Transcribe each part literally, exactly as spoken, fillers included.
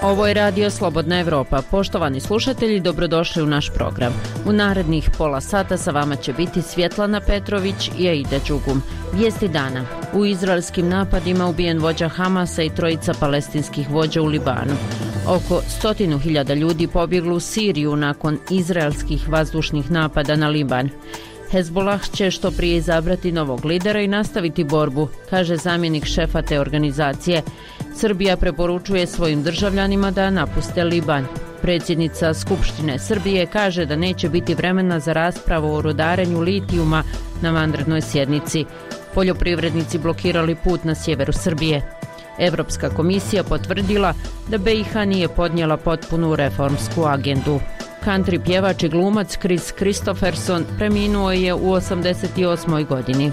Ovo je Radio Slobodna Evropa. Poštovani slušatelji, dobrodošli u naš program. U narednih pola sata sa vama će biti Svjetlana Petrović i Aida Đugum. Vijesti dana. U izraelskim napadima ubijen vođa Hamasa i trojica palestinskih vođa u Libanu. Oko stotinu hiljada ljudi pobjeglo u Siriju nakon izraelskih vazdušnih napada na Liban. Hezbollah će što prije izabrati novog lidera i nastaviti borbu, kaže zamjenik šefa te organizacije. Srbija preporučuje svojim državljanima da napuste Liban. Predsjednica Skupštine Srbije kaže da neće biti vremena za raspravu o rudarenju litijuma na vanrednoj sjednici. Poljoprivrednici blokirali put na sjeveru Srbije. Evropska komisija potvrdila da B i H nije podnijela potpunu reformsku agendu. Country pjevač i glumac Kris Kristofferson preminuo je u osamdeset osmoj godini.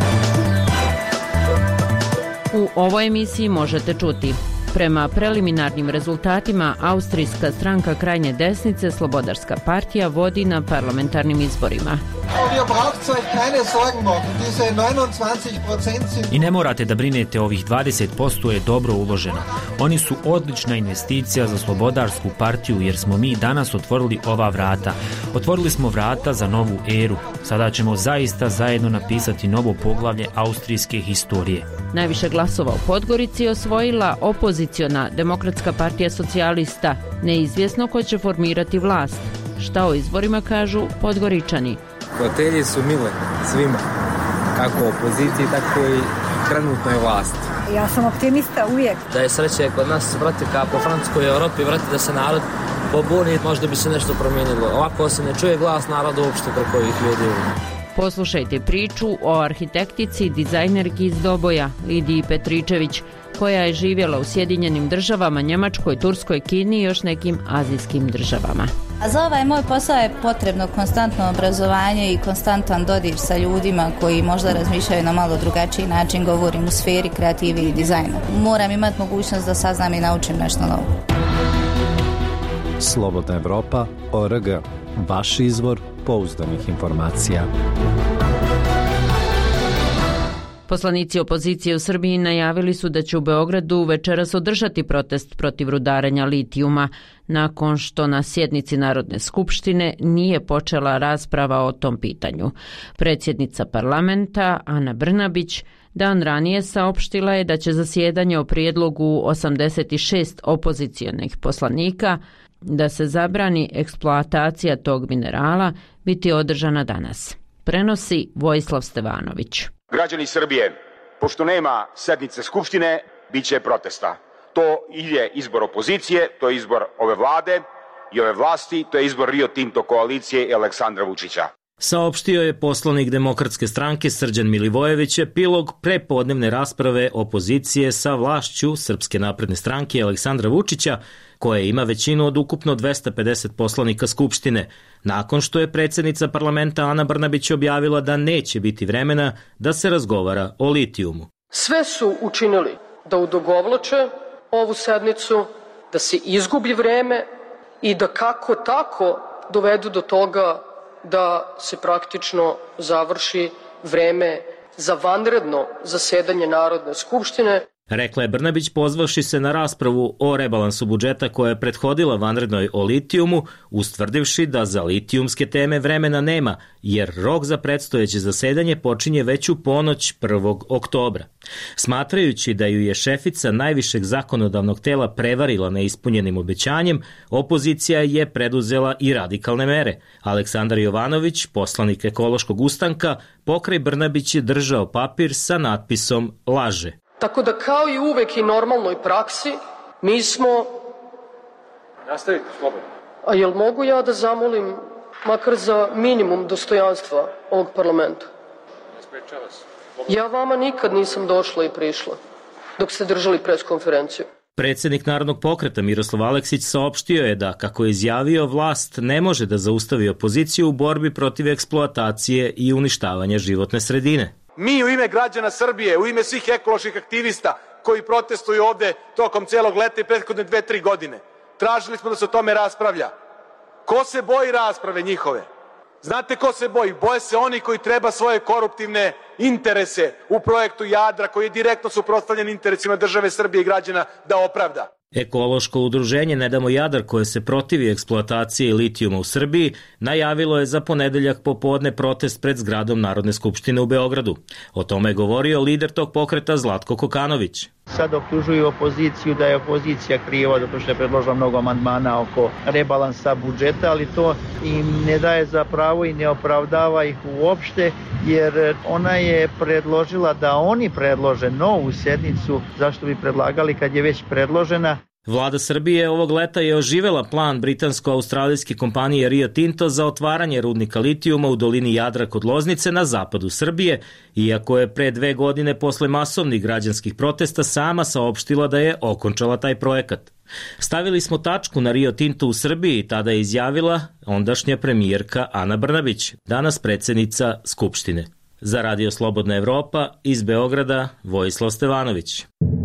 U ovoj emisiji možete čuti: prema preliminarnim rezultatima, austrijska stranka krajnje desnice Slobodarska partija vodi na parlamentarnim izborima. I ne morate da brinete, ovih dvadeset posto je dobro uloženo. Oni su odlična investicija za Slobodarsku partiju jer smo mi danas otvorili ova vrata. Otvorili smo vrata za novu eru. Sada ćemo zaista zajedno napisati novo poglavlje austrijske historije. Najviše glasova u Podgorici osvojila opoziciona Demokratska partija socijalista. Neizvjesno ko će formirati vlast. Šta o izborima kažu Podgoričani? Fotelje su mile svima, kako opoziciji, tako i trenutnoj vlasti. Ja sam optimista uvijek. Da je sreće kod nas, vrati, kao po Francuskoj Evropi, vrati da se narod pobuni, možda bi se nešto promijenilo. Ovako se ne čuje glas naroda uopšte preko ovih ljudi. Poslušajte priču o arhitektici, dizajnerki iz Doboja, Lidiji Petričević, koja je živjela u Sjedinjenim državama, Njemačkoj, Turskoj, Kini i još nekim azijskim državama. A za ovaj moj posao je potrebno konstantno obrazovanje i konstantan dodir sa ljudima koji možda razmišljaju na malo drugačiji način, govorim u sferi kreativi i dizajna. Moram imati mogućnost da saznam i naučim nešto novo. Slobodna Evropa, O R G, vaš izvor pouzdanih informacija. Poslanici opozicije u Srbiji najavili su da će u Beogradu večeras održati protest protiv rudarenja litijuma, nakon što na sjednici Narodne skupštine nije počela rasprava o tom pitanju. Predsjednica parlamenta Ana Brnabić dan ranije saopštila je da će zasjedanje o prijedlogu osamdeset šest opozicijonih poslanika da se zabrani eksploatacija tog minerala biti održana danas. Prenosi Vojislav Stevanović. Građani Srbije, pošto nema sednice Skupštine, bit će protesta. To je izbor opozicije, to je izbor ove vlade i ove vlasti, to je izbor Rio Tinto koalicije i Aleksandra Vučića. Saopštio je poslanik Demokratske stranke Srđan Milivojević epilog prepodnevne rasprave opozicije sa vlašću Srpske napredne stranke Aleksandra Vučića, koja ima većinu od ukupno dvesta pedeset poslanika Skupštine, nakon što je predsjednica parlamenta Ana Brnabić objavila da neće biti vremena da se razgovara o litijumu. Sve su učinili da odugovlače ovu sednicu, da se izgubi vreme i da kako tako dovedu do toga da se praktično završi vreme za vanredno zasedanje Narodne skupštine. Rekla je Brnabić pozvavši se na raspravu o rebalansu budžeta koja je prethodila vanrednoj o litijumu, ustvrdivši da za litijumske teme vremena nema, jer rok za predstojeće zasedanje počinje već u ponoć prvog oktobra. Smatrajući da ju je šefica najvišeg zakonodavnog tela prevarila neispunjenim obećanjem, opozicija je preduzela i radikalne mere. Aleksandar Jovanović, poslanik Ekološkog ustanka, pokraj Brnabić je držao papir sa natpisom "Laže". Tako da kao i uvek i normalnoj praksi, mi smo... Nastavite, slobodno. A jel mogu ja da zamolim makar za minimum dostojanstva ovog parlamenta? Ne sprečava se. Ja vama nikad nisam došla i prišla dok ste držali preskonferenciju. Predsjednik Narodnog pokreta Miroslav Aleksić saopštio je da, kako je izjavio, vlast ne može da zaustavi opoziciju u borbi protiv eksploatacije i uništavanja životne sredine. Mi u ime građana Srbije, u ime svih ekoloških aktivista koji protestuju ovde tokom celog leta i prethodne dve, tri godine, tražili smo da se o tome raspravlja. Ko se boji rasprave njihove? Znate ko se boji? Boje se oni koji treba svoje koruptivne interese u projektu Jadra, koji je direktno suprotstavljen interesima države Srbije i građana, da opravda. Ekološko udruženje Ne damo Jadar, koje se protivi eksploataciji litijuma u Srbiji, najavilo je za ponedeljak popodne protest pred zgradom Narodne skupštine u Beogradu. O tome je govorio lider tog pokreta Zlatko Kokanović. Sad optužuju opoziciju da je opozicija kriva zato što je predložila mnogo amandmana oko rebalansa budžeta, ali to im ne daje za pravo i ne opravdava ih uopšte, jer ona je predložila da oni predlože novu sednicu. Zašto bi predlagali kad je već predložena? Vlada Srbije ovog leta je oživela plan britansko-australijske kompanije Rio Tinto za otvaranje rudnika litijuma u dolini Jadra kod Loznice na zapadu Srbije, iako je pre dve godine posle masovnih građanskih protesta sama saopštila da je okončala taj projekat. Stavili smo tačku na Rio Tinto u Srbiji, tada je izjavila ondašnja premijerka Ana Brnabić, danas predsednica Skupštine. Za Radio Slobodna Evropa iz Beograda, Vojislav Stevanović.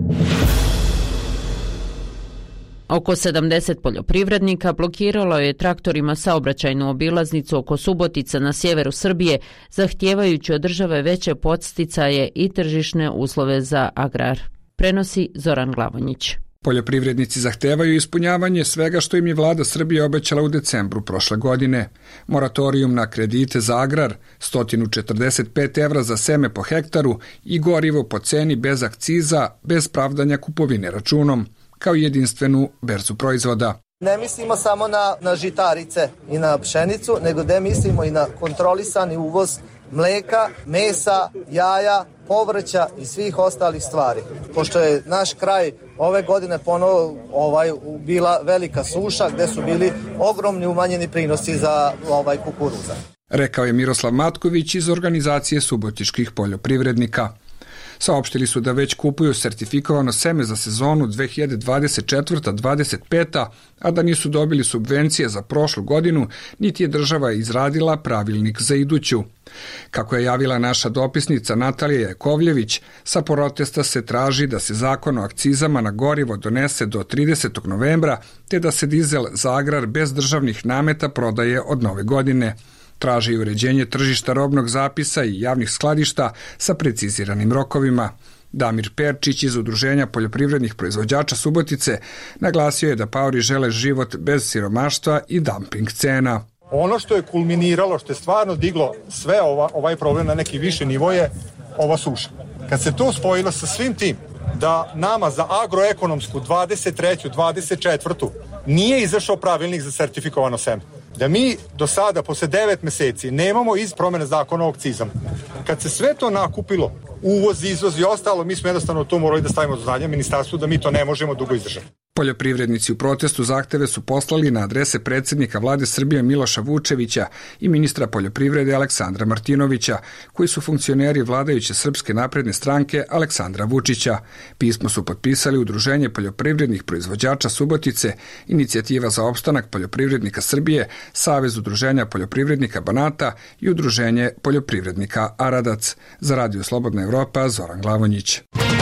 Oko sedamdeset poljoprivrednika blokiralo je traktorima saobraćajnu obilaznicu oko Subotice na sjeveru Srbije, zahtijevajući od države veće podsticaje i tržišne uslove za agrar. Prenosi Zoran Glavonjić. Poljoprivrednici zahtevaju ispunjavanje svega što im je vlada Srbije obećala u decembru prošle godine. Moratorijum na kredite za agrar, sto četrdeset pet evra za seme po hektaru i gorivo po ceni bez akciza, bez pravdanja kupovine računom, kao jedinstvenu berzu proizvoda. Ne mislimo samo na, na žitarice i na pšenicu, nego da mislimo i na kontrolisani uvoz mleka, mesa, jaja, povrća i svih ostalih stvari. Pošto je naš kraj ove godine ponovo ovaj, bila velika suša gde su bili ogromni umanjeni prinosi za ovaj kukuruza. Rekao je Miroslav Matković iz organizacije subotičkih poljoprivrednika. Saopštili su da već kupuju sertifikovano seme za sezonu dve hiljade dvadeset četvrta dvadeset peta, a da nisu dobili subvencije za prošlu godinu, niti je država izradila pravilnik za iduću. Kako je javila naša dopisnica Natalija Jakovljević, sa protesta se traži da se zakon o akcizama na gorivo donese do tridesetog novembra, te da se dizel za agrar bez državnih nameta prodaje od nove godine. Traži uređenje tržišta robnog zapisa i javnih skladišta sa preciziranim rokovima. Damir Perčić iz Udruženja poljoprivrednih proizvođača Subotice naglasio je da paori žele život bez siromaštva i dumping cena. Ono što je kulminiralo, što je stvarno diglo sve ova, ovaj problem na neki više nivo je ova suša. Kad se to spojilo sa svim tim da nama za agroekonomsku dvadeset treću dvadeset četvrtu nije izašao pravilnik za sertifikovano seme, da mi do sada, posle devet meseci, nemamo iz promene zakona o akcizama. Kad se sve to nakupilo, uvoz, izvoz i ostalo, mi smo jednostavno to morali da stavimo do znanja ministarstvu da mi to ne možemo dugo izdržati. Poljoprivrednici u protestu zahteve su poslali na adrese predsjednika vlade Srbije Miloša Vučevića i ministra poljoprivrede Aleksandra Martinovića, koji su funkcioneri vladajuće Srpske napredne stranke Aleksandra Vučića. Pismo su potpisali Udruženje poljoprivrednih proizvođača Subotice, Inicijativa za opstanak poljoprivrednika Srbije, Savez udruženja poljoprivrednika Banata i Udruženje poljoprivrednika Aradac. Za Radio Slobodna Evropa, Zoran Glavonjić.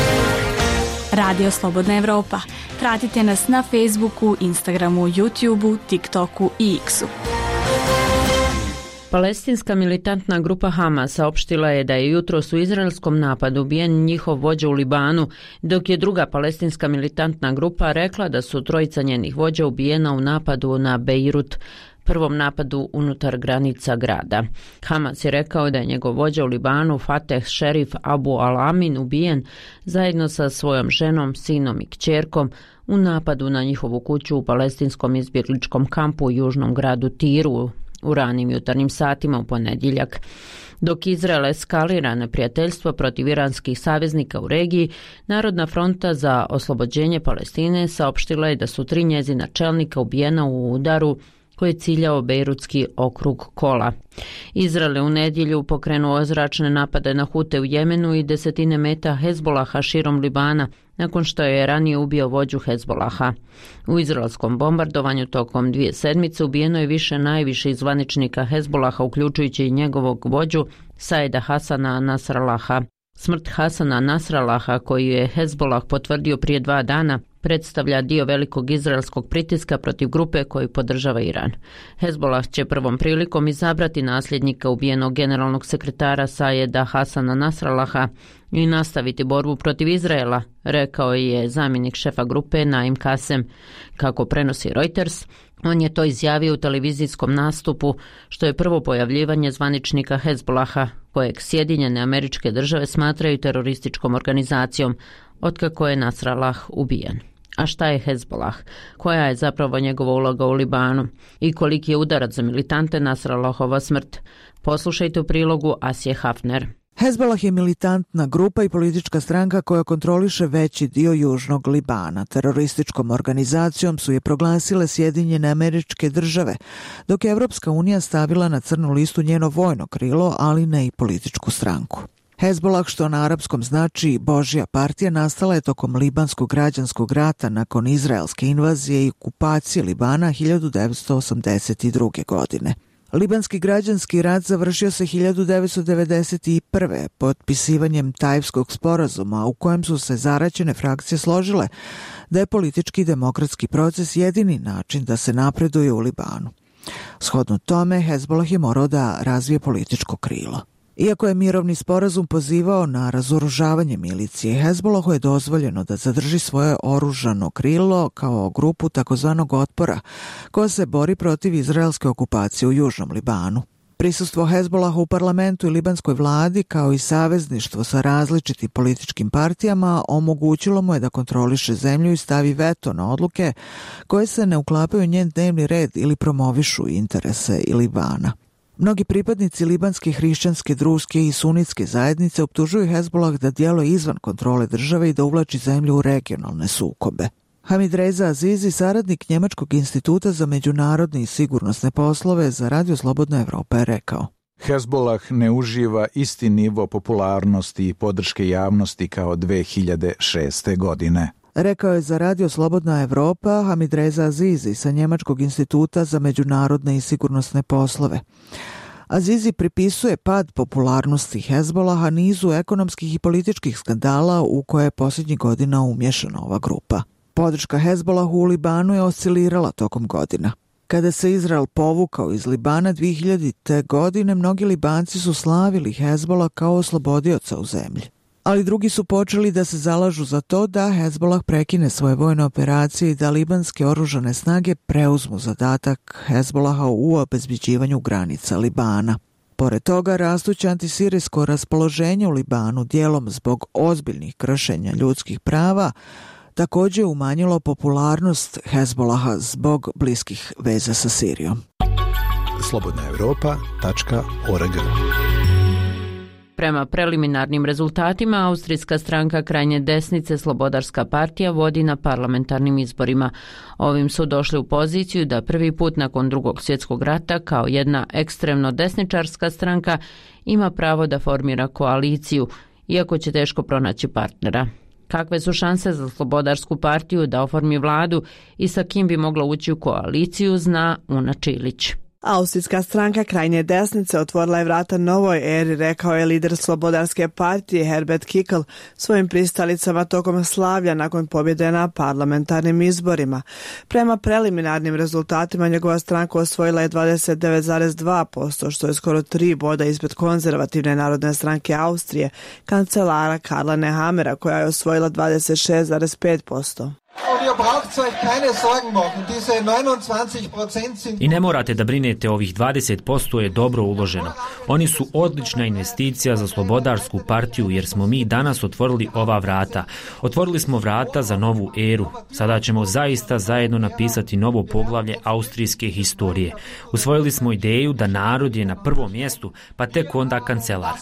Radio Slobodna Evropa. Pratite nas na Facebooku, Instagramu, YouTubeu, TikToku i X-u. Palestinska militantna grupa Hamas saopštila je da je jutros u izraelskom napadu ubijen njihov vođa u Libanu, dok je druga palestinska militantna grupa rekla da su trojica njenih vođa ubijena u napadu na Bejrut, prvom napadu unutar granica grada. Hamas je rekao da je njegov vođa u Libanu Fateh Šerif Abu Al-Amin ubijen zajedno sa svojom ženom, sinom i kćerkom u napadu na njihovu kuću u palestinskom izbjegličkom kampu u južnom gradu Tiru u ranim jutarnjim satima u ponedjeljak. Dok Izrael eskalira neprijateljstvo protiv iranskih saveznika u regiji, Narodna fronta za oslobođenje Palestine saopštila je da su tri njezina čelnika ubijena u udaru koji je ciljao Bejrutski okrug Kola. Izrael je u nedjelju pokrenuo zračne napade na Hute u Jemenu i desetine meta Hezbolaha širom Libana, nakon što je ranije ubio vođu Hezbolaha. U izraelskom bombardovanju tokom dvije sedmice ubijeno je više najviših zvaničnika Hezbolaha, uključujući i njegovog vođu Saida Hasana Nasrallaha. Smrt Hasana Nasrallaha, koju je Hezbolah potvrdio prije dva dana, predstavlja dio velikog izraelskog pritiska protiv grupe koju podržava Iran. Hezbolah će prvom prilikom izabrati nasljednika ubijenog generalnog sekretara Sajeda Hasana Nasrallaha i nastaviti borbu protiv Izraela, rekao je zamjenik šefa grupe Naim Kasem. Kako prenosi Reuters, on je to izjavio u televizijskom nastupu, što je prvo pojavljivanje zvaničnika Hezbolaha, kojeg Sjedinjene Američke Države smatraju terorističkom organizacijom, otkako je Nasrallah ubijen. A šta je Hezbolah? Koja je zapravo njegova uloga u Libanu? I koliki je udarac za militante Nasrallahova smrt? Poslušajte u prilogu Asije Hafner. Hezbolah je militantna grupa i politička stranka koja kontroliše veći dio južnog Libana. Terorističkom organizacijom su je proglasile Sjedinjene Američke Države, dok je Evropska unija stavila na crnu listu njeno vojno krilo, ali ne i političku stranku. Hezbolah, što na arapskom znači Božja partija, nastala je tokom libanskog građanskog rata nakon izraelske invazije i okupacije Libana hiljadu devetsto osamdeset druge. godine. Libanski građanski rat završio se hiljadu devetsto devedeset prve. potpisivanjem Tajfskog sporazuma, u kojem su se zaraćene frakcije složile da je politički i demokratski proces jedini način da se napreduje u Libanu. Shodno tome, Hezbolah je morao da razvije političko krilo. Iako je mirovni sporazum pozivao na razoružavanje milicije, Hezbolahu je dozvoljeno da zadrži svoje oružano krilo kao grupu takozvanog otpora koja se bori protiv izraelske okupacije u južnom Libanu. Prisustvo Hezbolahu u parlamentu i libanskoj vladi, kao i savezništvo sa različitim političkim partijama, omogućilo mu je da kontroliše zemlju i stavi veto na odluke koje se ne uklapaju u njen dnevni red ili promovišu interese Libana. Mnogi pripadnici libanske hrišćanske, druske i sunitske zajednice optužuju Hezbolah da djeluje izvan kontrole države i da uvlači zemlju u regionalne sukobe. Hamid Reza Azizi, saradnik Njemačkog instituta za međunarodne i sigurnosne poslove za Radio Slobodna Evropa, je rekao: Hezbolah ne uživa isti nivo popularnosti i podrške javnosti kao dve hiljade šeste. godine. Rekao je za Radio Slobodna Evropa Hamid Reza Azizi sa Njemačkog instituta za međunarodne i sigurnosne poslove. Azizi pripisuje pad popularnosti Hezbolaha nizu ekonomskih i političkih skandala u koje je posljednjih godina umješana ova grupa. Podrška Hezbolahu u Libanu je oscilirala tokom godina. Kada se Izrael povukao iz Libana dvije hiljadite. godine, mnogi Libanci su slavili Hezbolah kao oslobodioca u zemlji. Ali drugi su počeli da se zalažu za to da Hezbolah prekine svoje vojne operacije i da libanske oružane snage preuzmu zadatak Hezbolaha u obezbeđivanju granica Libana. Pored toga, rastuće antisirijsko raspoloženje u Libanu, dijelom zbog ozbiljnih kršenja ljudskih prava, također umanjilo popularnost Hezbolaha zbog bliskih veza sa Sirijom. slobodna europa tačka org. Prema preliminarnim rezultatima, austrijska stranka krajnje desnice Slobodarska partija vodi na parlamentarnim izborima. Ovim su došli u poziciju da prvi put nakon drugog svjetskog rata kao jedna ekstremno desničarska stranka ima pravo da formira koaliciju, iako će teško pronaći partnera. Kakve su šanse za Slobodarsku partiju da oformi vladu i sa kim bi mogla ući u koaliciju, zna Una Čilić. Austrijska stranka krajnje desnice otvorila je vrata novoj eri, rekao je lider Slobodarske partije Herbert Kickl svojim pristalicama tokom slavlja nakon pobjede na parlamentarnim izborima. Prema preliminarnim rezultatima njegova stranka osvojila je dvadeset devet zarez dva posto, što je skoro tri boda ispred konzervativne narodne stranke Austrije, kancelara Karla Nehammera, koja je osvojila dvadeset šest zarez pet posto. I ne morate da brinete, ovih dvadeset posto je dobro uloženo. Oni su odlična investicija za Slobodarsku partiju jer smo mi danas otvorili ova vrata. Otvorili smo vrata za novu eru. Sada ćemo zaista zajedno napisati novo poglavlje austrijske historije. Usvojili smo ideju da narod je na prvom mjestu, pa tek onda kancelar.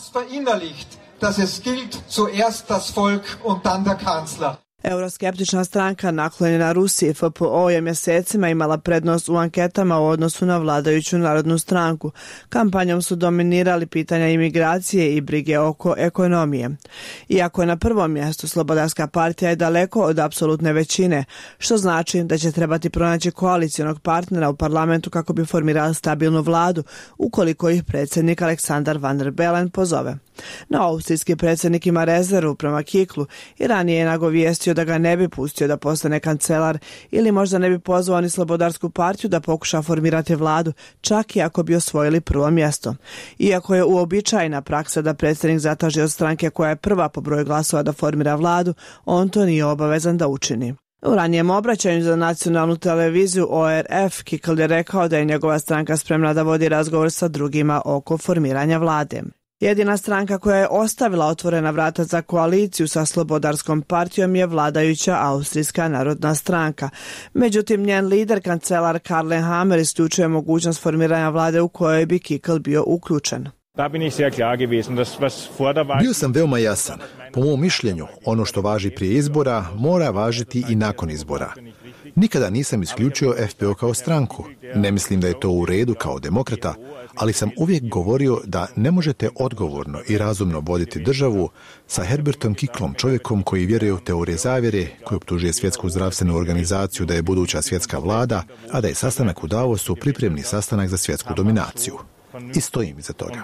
Euroskeptična stranka naklonjena Rusiji F P O je mjesecima imala prednost u anketama u odnosu na vladajuću narodnu stranku. Kampanjom su dominirali pitanja imigracije i brige oko ekonomije. Iako je na prvom mjestu, Slobodarska partija je daleko od apsolutne većine, što znači da će trebati pronaći koalicijonog partnera u parlamentu kako bi formirali stabilnu vladu, ukoliko ih predsjednik Aleksandar Van der Bellen pozove. No, austrijski predsjednik ima rezervu prema Kiklu i ranije je nagovijestio da ga ne bi pustio da postane kancelar ili možda ne bi pozvao ni Slobodarsku partiju da pokuša formirati vladu, čak i ako bi osvojili prvo mjesto. Iako je uobičajena praksa da predsjednik zatraži od stranke koja je prva po broju glasova da formira vladu, on to nije obavezan da učini. U ranijem obraćanju za nacionalnu televiziju O R F, Kikl je rekao da je njegova stranka spremna da vodi razgovor sa drugima oko formiranja vlade. Jedina stranka koja je ostavila otvorena vrata za koaliciju sa Slobodarskom partijom je vladajuća Austrijska narodna stranka. Međutim, njen lider, kancelar Karl Nehammer, isključuje mogućnost formiranja vlade u kojoj bi Kikl bio uključen. Bio sam veoma jasan. Po mom mišljenju, ono što važi prije izbora mora važiti i nakon izbora. Nikada nisam isključio F P O kao stranku. Ne mislim da je to u redu kao demokrata, ali sam uvijek govorio da ne možete odgovorno i razumno voditi državu sa Herbertom Kiklom, čovjekom koji vjeruje u teorije zavjere, koji optužuje svjetsku zdravstvenu organizaciju da je buduća svjetska vlada, a da je sastanak u Davosu pripremni sastanak za svjetsku dominaciju. I stojim iza toga.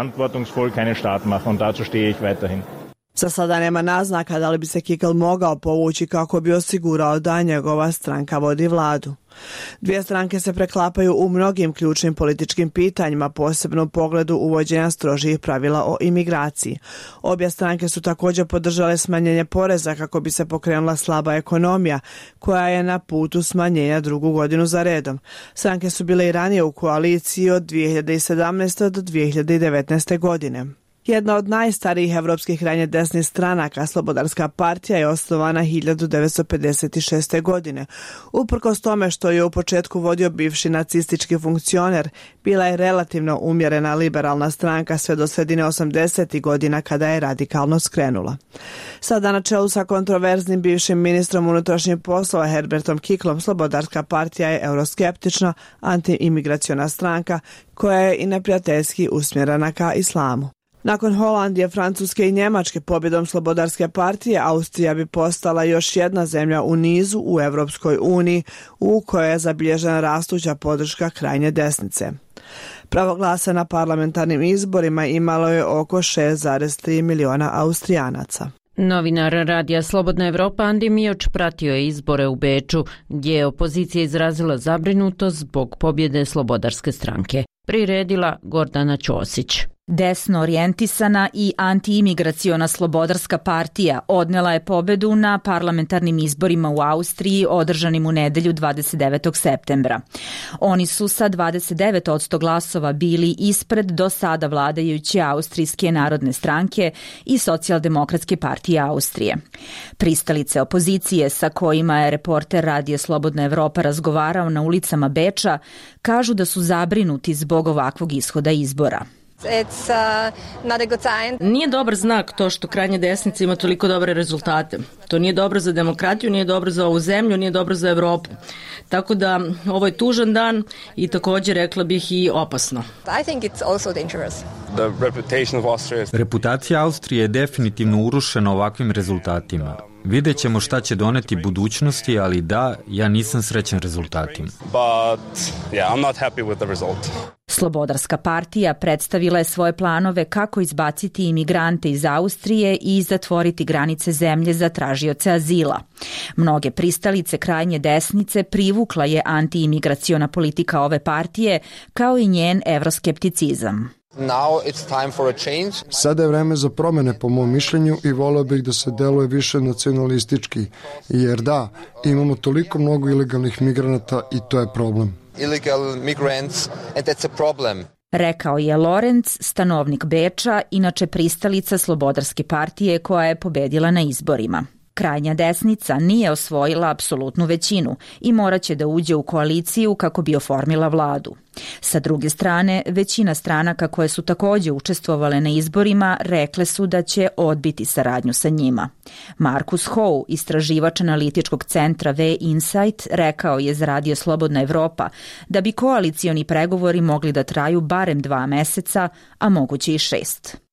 Za sada nema naznaka da li bi se Kikl mogao povući kako bi osigurao da njegova stranka vodi vladu. Dvije stranke se preklapaju u mnogim ključnim političkim pitanjima, posebno u pogledu uvođenja strožih pravila o imigraciji. Obje stranke su također podržale smanjenje poreza kako bi se pokrenula slaba ekonomija, koja je na putu smanjenja drugu godinu za redom. Stranke su bile i ranije u koaliciji od dvije hiljade sedamnaeste. do dvije hiljade devetnaeste. godine. Jedna od najstarijih evropskih krajnje desnih stranaka, Slobodarska partija, je osnovana hiljadu devetsto pedeset šeste. godine. Uprkos tome što je u početku vodio bivši nacistički funkcioner, bila je relativno umjerena liberalna stranka sve do sredine osamdesetih godina kada je radikalno skrenula. Sada na čelu sa kontroverznim bivšim ministrom unutrašnjih poslova Herbertom Kiklom, Slobodarska partija je euroskeptična, antiimigraciona stranka koja je i neprijateljski usmjerena ka islamu. Nakon Holandije, Francuske i Njemačke pobjedom Slobodarske partije, Austrija bi postala još jedna zemlja u nizu u Europskoj uniji u kojoj je zabilježena rastuća podrška krajnje desnice. Pravo glasa na parlamentarnim izborima imalo je oko šest zarez tri miliona Austrijanaca. Novinar Radija Slobodna Evropa Andi Mioč pratio je izbore u Beču, gdje je opozicija izrazila zabrinutost zbog pobjede Slobodarske stranke. Priredila Gordana Ćosić. Desno orijentisana i antiimigraciona Slobodarska partija odnela je pobedu na parlamentarnim izborima u Austriji održanim u nedelju dvadeset devetog septembra. Oni su sa dvadeset devet posto glasova bili ispred do sada vladajuće Austrijske narodne stranke i Socijaldemokratske partije Austrije. Pristalice opozicije sa kojima je reporter Radija Slobodna Evropa razgovarao na ulicama Beča kažu da su zabrinuti zbog ovakvog ishoda izbora. It's, uh, not a good sign. Nije dobar znak to što krajnja desnica ima toliko dobre rezultate. To nije dobro za demokratiju, nije dobro za ovu zemlju, nije dobro za Evropu. Tako da ovo je tužan dan i također rekla bih i opasno. I think it's also dangerous. The reputation of Austria. Reputacija Austrije je definitivno urušena ovakvim rezultatima. Vidjet ćemo šta će doneti budućnosti, ali da, ja nisam srećan rezultatima. But, yeah, I'm not happy with the result. Slobodarska partija predstavila je svoje planove kako izbaciti imigrante iz Austrije i zatvoriti granice zemlje za tražioce azila. Mnoge pristalice krajnje desnice privukla je antiimigraciona politika ove partije, kao i njen evroskepticizam. Now it's time for a change. Sada je vreme za promjene po mom mišljenju i voleo bih da se deluje više nacionalistički, jer da, imamo toliko mnogo ilegalnih migranata i to je problem. Illegal migrants and that's a problem. Rekao je Lorenz, stanovnik Beča, inače pristalica Slobodarske partije koja je pobedila na izborima. Krajnja desnica nije osvojila apsolutnu većinu i moraće da uđe u koaliciju kako bi oformila vladu. Sa druge strane, većina stranaka koje su također učestvovale na izborima rekle su da će odbiti saradnju sa njima. Markus Howe, istraživač analitičkog centra V Insight, rekao je za Radio Slobodna Evropa da bi koalicioni pregovori mogli da traju barem dva meseca, a moguće i šest.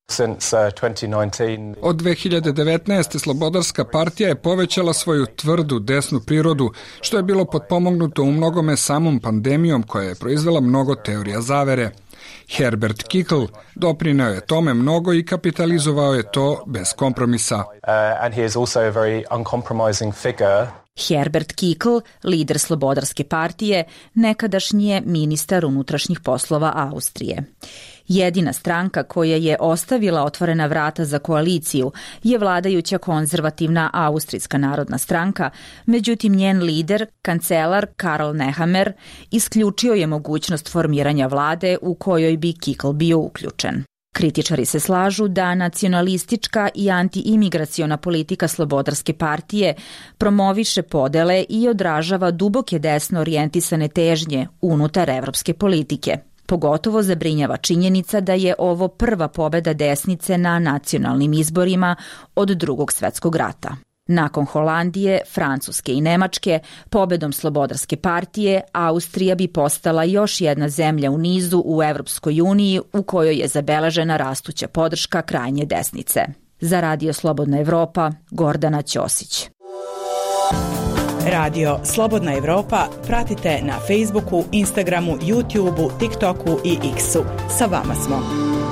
Od dve hiljade devetnaeste. Slobodarska partija je povećala svoju tvrdu desnu prirodu, što je bilo potpomognuto u mnogome samom pandemijom koja je proizvela mnogo teorija zavere. Herbert Kickl doprineo je tome mnogo i kapitalizovao je to bez kompromisa. Herbert Kickl, lider Slobodarske partije, nekadašnji je ministar unutrašnjih poslova Austrije. Jedina stranka koja je ostavila otvorena vrata za koaliciju je vladajuća konzervativna Austrijska narodna stranka, međutim njen lider, kancelar Karl Nehammer, isključio je mogućnost formiranja vlade u kojoj bi Kickl bio uključen. Kritičari se slažu da nacionalistička i antiimigraciona politika Slobodarske partije promoviše podele i odražava duboke desno orijentisane težnje unutar evropske politike. Pogotovo zabrinjava činjenica da je ovo prva pobeda desnice na nacionalnim izborima od Drugog svetskog rata. Nakon Holandije, Francuske i Nemačke, pobedom Slobodarske partije, Austrija bi postala još jedna zemlja u nizu u Evropskoj uniji u kojoj je zabeležena rastuća podrška krajnje desnice. Za Radio Slobodna Evropa, Gordana Ćosić. Radio Slobodna Evropa pratite na Facebooku, Instagramu, YouTubeu, TikToku i X-u. Sa vama smo.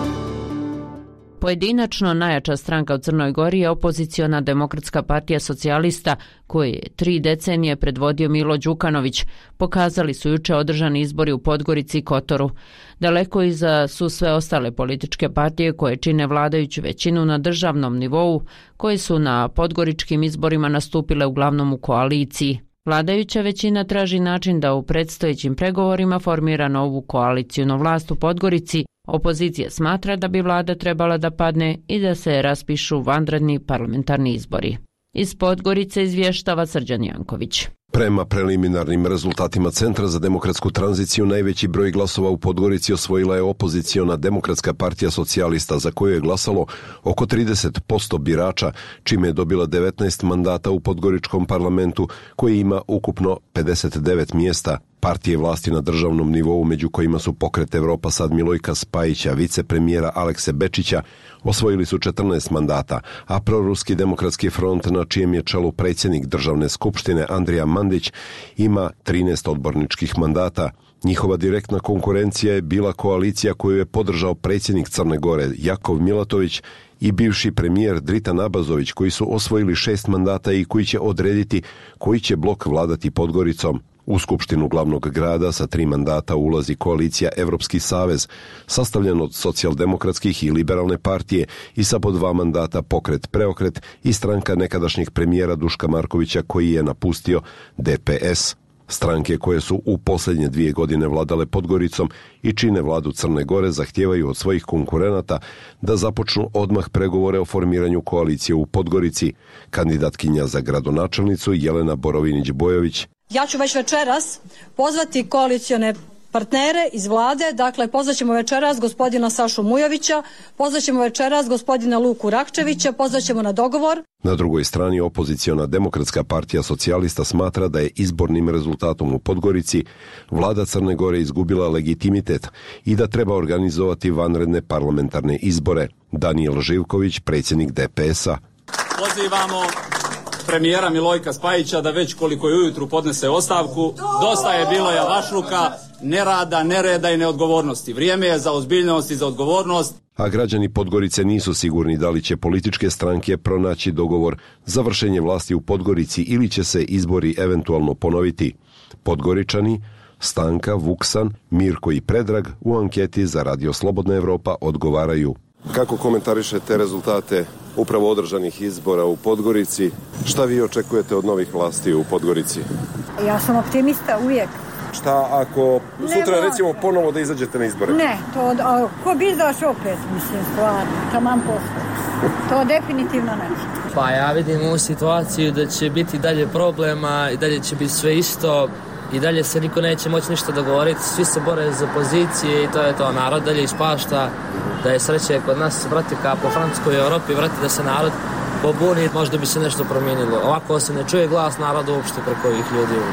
Pojedinačno najjača stranka u Crnoj Gori je opoziciona Demokratska partija socijalista, koju je tri decenije predvodio Milo Đukanović, pokazali su juče održani izbori u Podgorici i Kotoru. Daleko iza su sve ostale političke partije koje čine vladajuću većinu na državnom nivou, koje su na podgoričkim izborima nastupile uglavnom u koaliciji. Vladajuća većina traži način da u predstojećim pregovorima formira novu koalicijnu vlast u Podgorici. Opozicija smatra da bi vlada trebala da padne i da se raspišu vanredni parlamentarni izbori. Iz Podgorice izvještava Srđan Janković. Prema preliminarnim rezultatima Centra za demokratsku tranziciju, najveći broj glasova u Podgorici osvojila je opoziciona Demokratska partija socijalista, za koju je glasalo oko trideset posto birača, čime je dobila devetnaest mandata u podgoričkom parlamentu, koji ima ukupno pedeset devet mjesta. Partije vlasti na državnom nivou, među kojima su Pokret Evropa sad Milojka Spajića, vicepremijera Alekse Bečića, osvojili su četrnaest mandata, a proruski demokratski front, na čijem je čelu predsjednik državne skupštine Andrija Mandić, ima trinaest odborničkih mandata. Njihova direktna konkurencija je bila koalicija koju je podržao predsjednik Crne Gore Jakov Milatović i bivši premijer Dritan Abazović, koji su osvojili šest mandata i koji će odrediti koji će blok vladati Podgoricom. U Skupštinu glavnog grada sa tri mandata ulazi koalicija Evropski savez, sastavljen od socijaldemokratskih i liberalne partije, i sa po dva mandata Pokret Preokret i stranka nekadašnjeg premijera Duška Markovića, koji je napustio D P S. Stranke koje su u posljednje dvije godine vladale Podgoricom i čine vladu Crne Gore zahtijevaju od svojih konkurenata da započnu odmah pregovore o formiranju koalicije u Podgorici. Kandidatkinja za gradonačelnicu Jelena Borovinić-Bojović: Ja ću već večeras pozvati koalicione partnere iz vlade, dakle pozvaćemo večeras gospodina Sašu Mujovića, pozvaćemo večeras gospodina Luku Rakčevića, pozvaćemo na dogovor. Na drugoj strani opoziciona Demokratska partija socijalista smatra da je izbornim rezultatom u Podgorici vlada Crne Gore izgubila legitimitet i da treba organizovati vanredne parlamentarne izbore. Danijel Živković, predsjednik D P S-a: Pozivamo premijera Milojka Spajića da već koliko je ujutru podnese ostavku. Dosta je bilo javašluka, nerada, nereda i neodgovornosti. Vrijeme je za ozbiljnost i za odgovornost. A građani Podgorice nisu sigurni da li će političke stranke pronaći dogovor za vršenje vlasti u Podgorici ili će se izbori eventualno ponoviti. Podgoričani Stanka, Vuksan, Mirko i Predrag u anketi za Radio Slobodna Evropa odgovaraju: Kako komentarišete rezultate upravo održanih izbora u Podgorici? Šta vi očekujete od novih vlasti u Podgorici? Ja sam optimista uvijek. Šta ako sutra ne, recimo ponovo da izađete na izbore? Ne, to, a, ko bi izaš opet, mislim, stvarno, taman posto. To definitivno neće. Pa ja vidim ovu situaciju da će biti dalje problema i dalje će biti sve isto i dalje se niko neće moći ništa dogovoriti, svi se bore za pozicije i to je to, narod dalje ispašta, da je sreće kod nas, brate, kao po Francuskoj Europi, brate, da se narod pobuni, možda bi se nešto promijenilo. Ovako se ne čuje glas naroda uopšte preko ovih ljudi.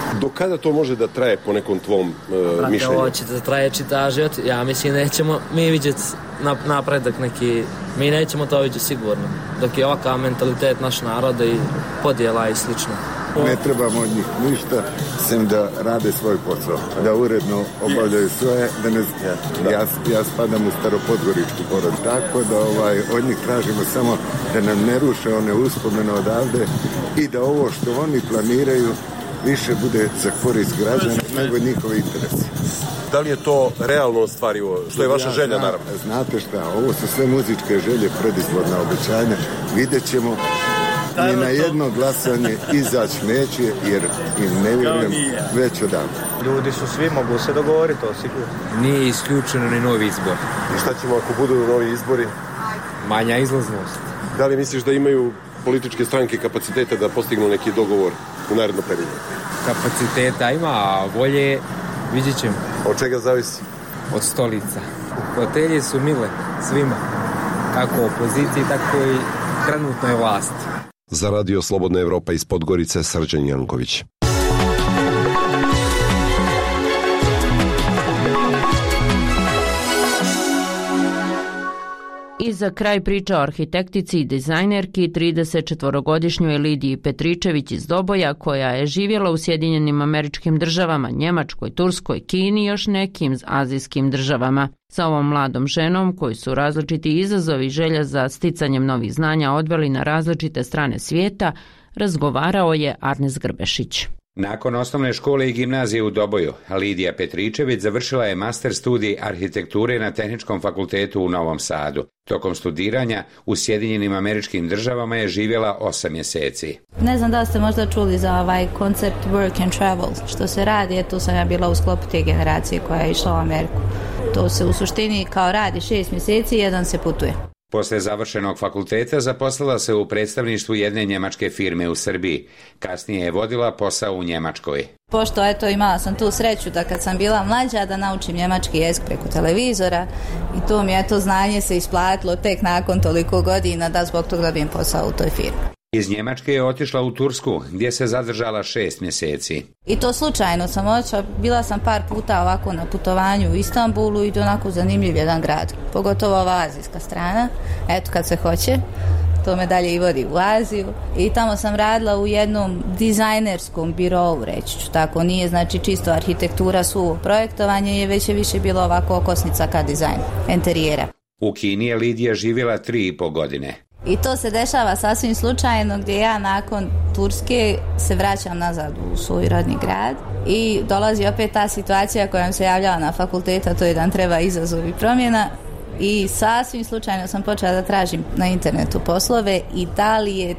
Do kada to može da traje po nekom tvom uh, mišljenju? Ovo će da traje čita život. Ja mislim nećemo mi vidjeti napredak neki, mi nećemo to vidjeti sigurno. Dok je ovakav mentalitet naš naroda i podjela i slično. Ne trebamo od njih ništa, sem da rade svoj posao, da uredno obavljaju svoje, da ne, ja, ja spadam u staropodgoričku porod, tako da ovaj, od njih tražimo samo da nam ne ruše one uspomene odavde i da ovo što oni planiraju više bude za korist građana nego njihovi interesi. Da li je to realno ostvarivo? Što je vaša želja, naravno? Znate šta, ovo su sve muzičke želje, predizborna obećanja. Vidjet ćemo, ni na jedno glasanje izaći neće, jer im ne vjerujem već odavno. Ljudi su svi, mogu se dogovoriti, to sigurno. Nije isključeno ni novi izbor. I šta ćemo ako budu novi izbori? Manja izlaznost. Da li misliš da imaju političke stranke kapaciteta da postignu neki dogovor u narednom periodu? Kapaciteta ima, a volje vidjet ćemo. Od čega zavisi? Od stolica. Fotelje su mile svima, kako opoziciji, tako i trenutnoj vlasti. Za Radio Slobodna Evropa iz Podgorice, Srđan Janković. I za kraj priča o arhitektici i dizajnerki tridesetčetvorogodišnjoj Lidiji Petričević iz Doboja, koja je živjela u Sjedinjenim Američkim Državama, Njemačkoj, Turskoj, Kini i još nekim azijskim državama. Sa ovom mladom ženom, koji su različiti izazovi i želja za sticanjem novih znanja odveli na različite strane svijeta, razgovarao je Arnes Grbešić. Nakon osnovne škole i gimnazije u Doboju, Lidija Petričević završila je master studij arhitekture na Tehničkom fakultetu u Novom Sadu. Tokom studiranja u Sjedinjenim Američkim Državama je živjela osam mjeseci. Ne znam da li ste možda čuli za ovaj koncept work and travel. Što se radi, tu sam ja bila u sklopu te generacije koja je išla u Ameriku. To se u suštini kao radi šest mjeseci i jedan se putuje. Posle završenog fakulteta zaposlila se u predstavništvu jedne njemačke firme u Srbiji. Kasnije je vodila posao u Njemačkoj. Pošto eto imala sam tu sreću da kad sam bila mlađa da naučim njemački jezik preko televizora i to mi je to znanje se isplatilo tek nakon toliko godina da zbog toga dobijem posao u toj firmi. Iz Njemačke je otišla u Tursku, gdje se zadržala šest mjeseci. I to slučajno sam otišla, bila sam par puta ovako na putovanju u Istanbulu i to onako zanimljiv jedan grad, pogotovo ova azijska strana, eto kad se hoće, to me dalje i vodi u Aziju. I tamo sam radila u jednom dizajnerskom birovu, reći ću tako, nije znači čisto arhitektura, suvo projektovanje, je već je više bilo ovako okosnica ka dizajnu, interijera. U Kini je Lidija živjela tri i po godine. I to se dešava sasvim slučajno gdje ja nakon Turske se vraćam nazad u svoj rodni grad i dolazi opet ta situacija koja mi se javljala na fakultetu, to je da treba izazov i promjena i sasvim slučajno sam počela da tražim na internetu poslove i da li je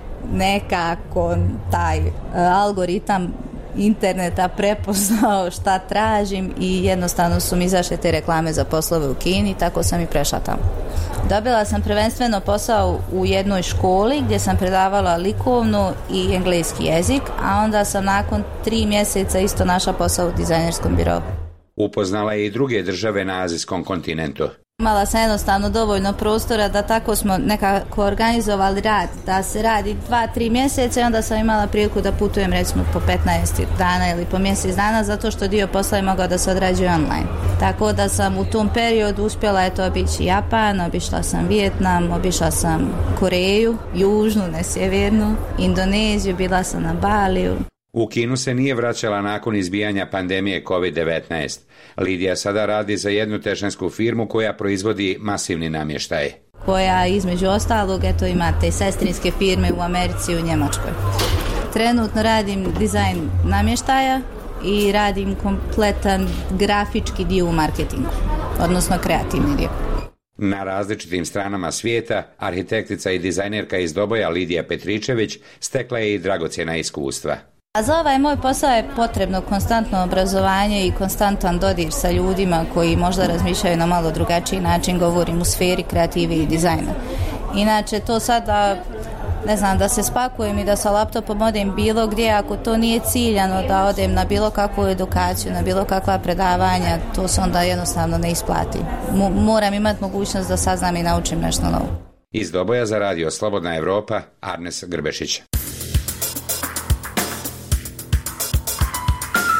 nekako taj uh, algoritam interneta prepoznao šta tražim i jednostavno su mi izašle te reklame za poslove u Kini, tako sam i prešla tamo. Dobila sam prvenstveno posao u jednoj školi gdje sam predavala likovno i engleski jezik, a onda sam nakon tri mjeseca isto našla posao u dizajnerskom birovu. Upoznala je i druge države na azijskom kontinentu. Imala sam jednostavno dovoljno prostora da tako smo nekako organizovali rad, da se radi dva, tri mjeseca i onda sam imala priliku da putujem recimo po petnaest dana ili po mjesec dana zato što dio posla je mogao da se odrađuje online. Tako da sam u tom periodu uspjela eto obići Japan, obišla sam Vijetnam, obišla sam Koreju, južnu, ne sjevernu, Indoneziju, bila sam na Baliju. U Kinu se nije vraćala nakon izbijanja pandemije kovid devetnaest. Lidija sada radi za jednu težansku firmu koja proizvodi masivni namještaj. Koja između ostalog eto ima te sestrinske firme u Americi i u Njemačkoj. Trenutno radim dizajn namještaja i radim kompletan grafički dio u marketingu, odnosno kreativni dio. Na različitim stranama svijeta, arhitektica i dizajnerka iz Doboja Lidija Petričević stekla je i dragocjena iskustva. A za ovaj moj posao je potrebno konstantno obrazovanje i konstantan dodir sa ljudima koji možda razmišljaju na malo drugačiji način, govorim u sferi kreative i dizajna. Inače to sada, ne znam, da se spakujem i da sa laptopom odem bilo gdje, ako to nije ciljano da odem na bilo kakvu edukaciju, na bilo kakva predavanja, to se onda jednostavno ne isplati. M- moram imati mogućnost da saznam i naučim nešto novo. Iz Doboja za Radio Slobodna Evropa, Arnes Grbešić.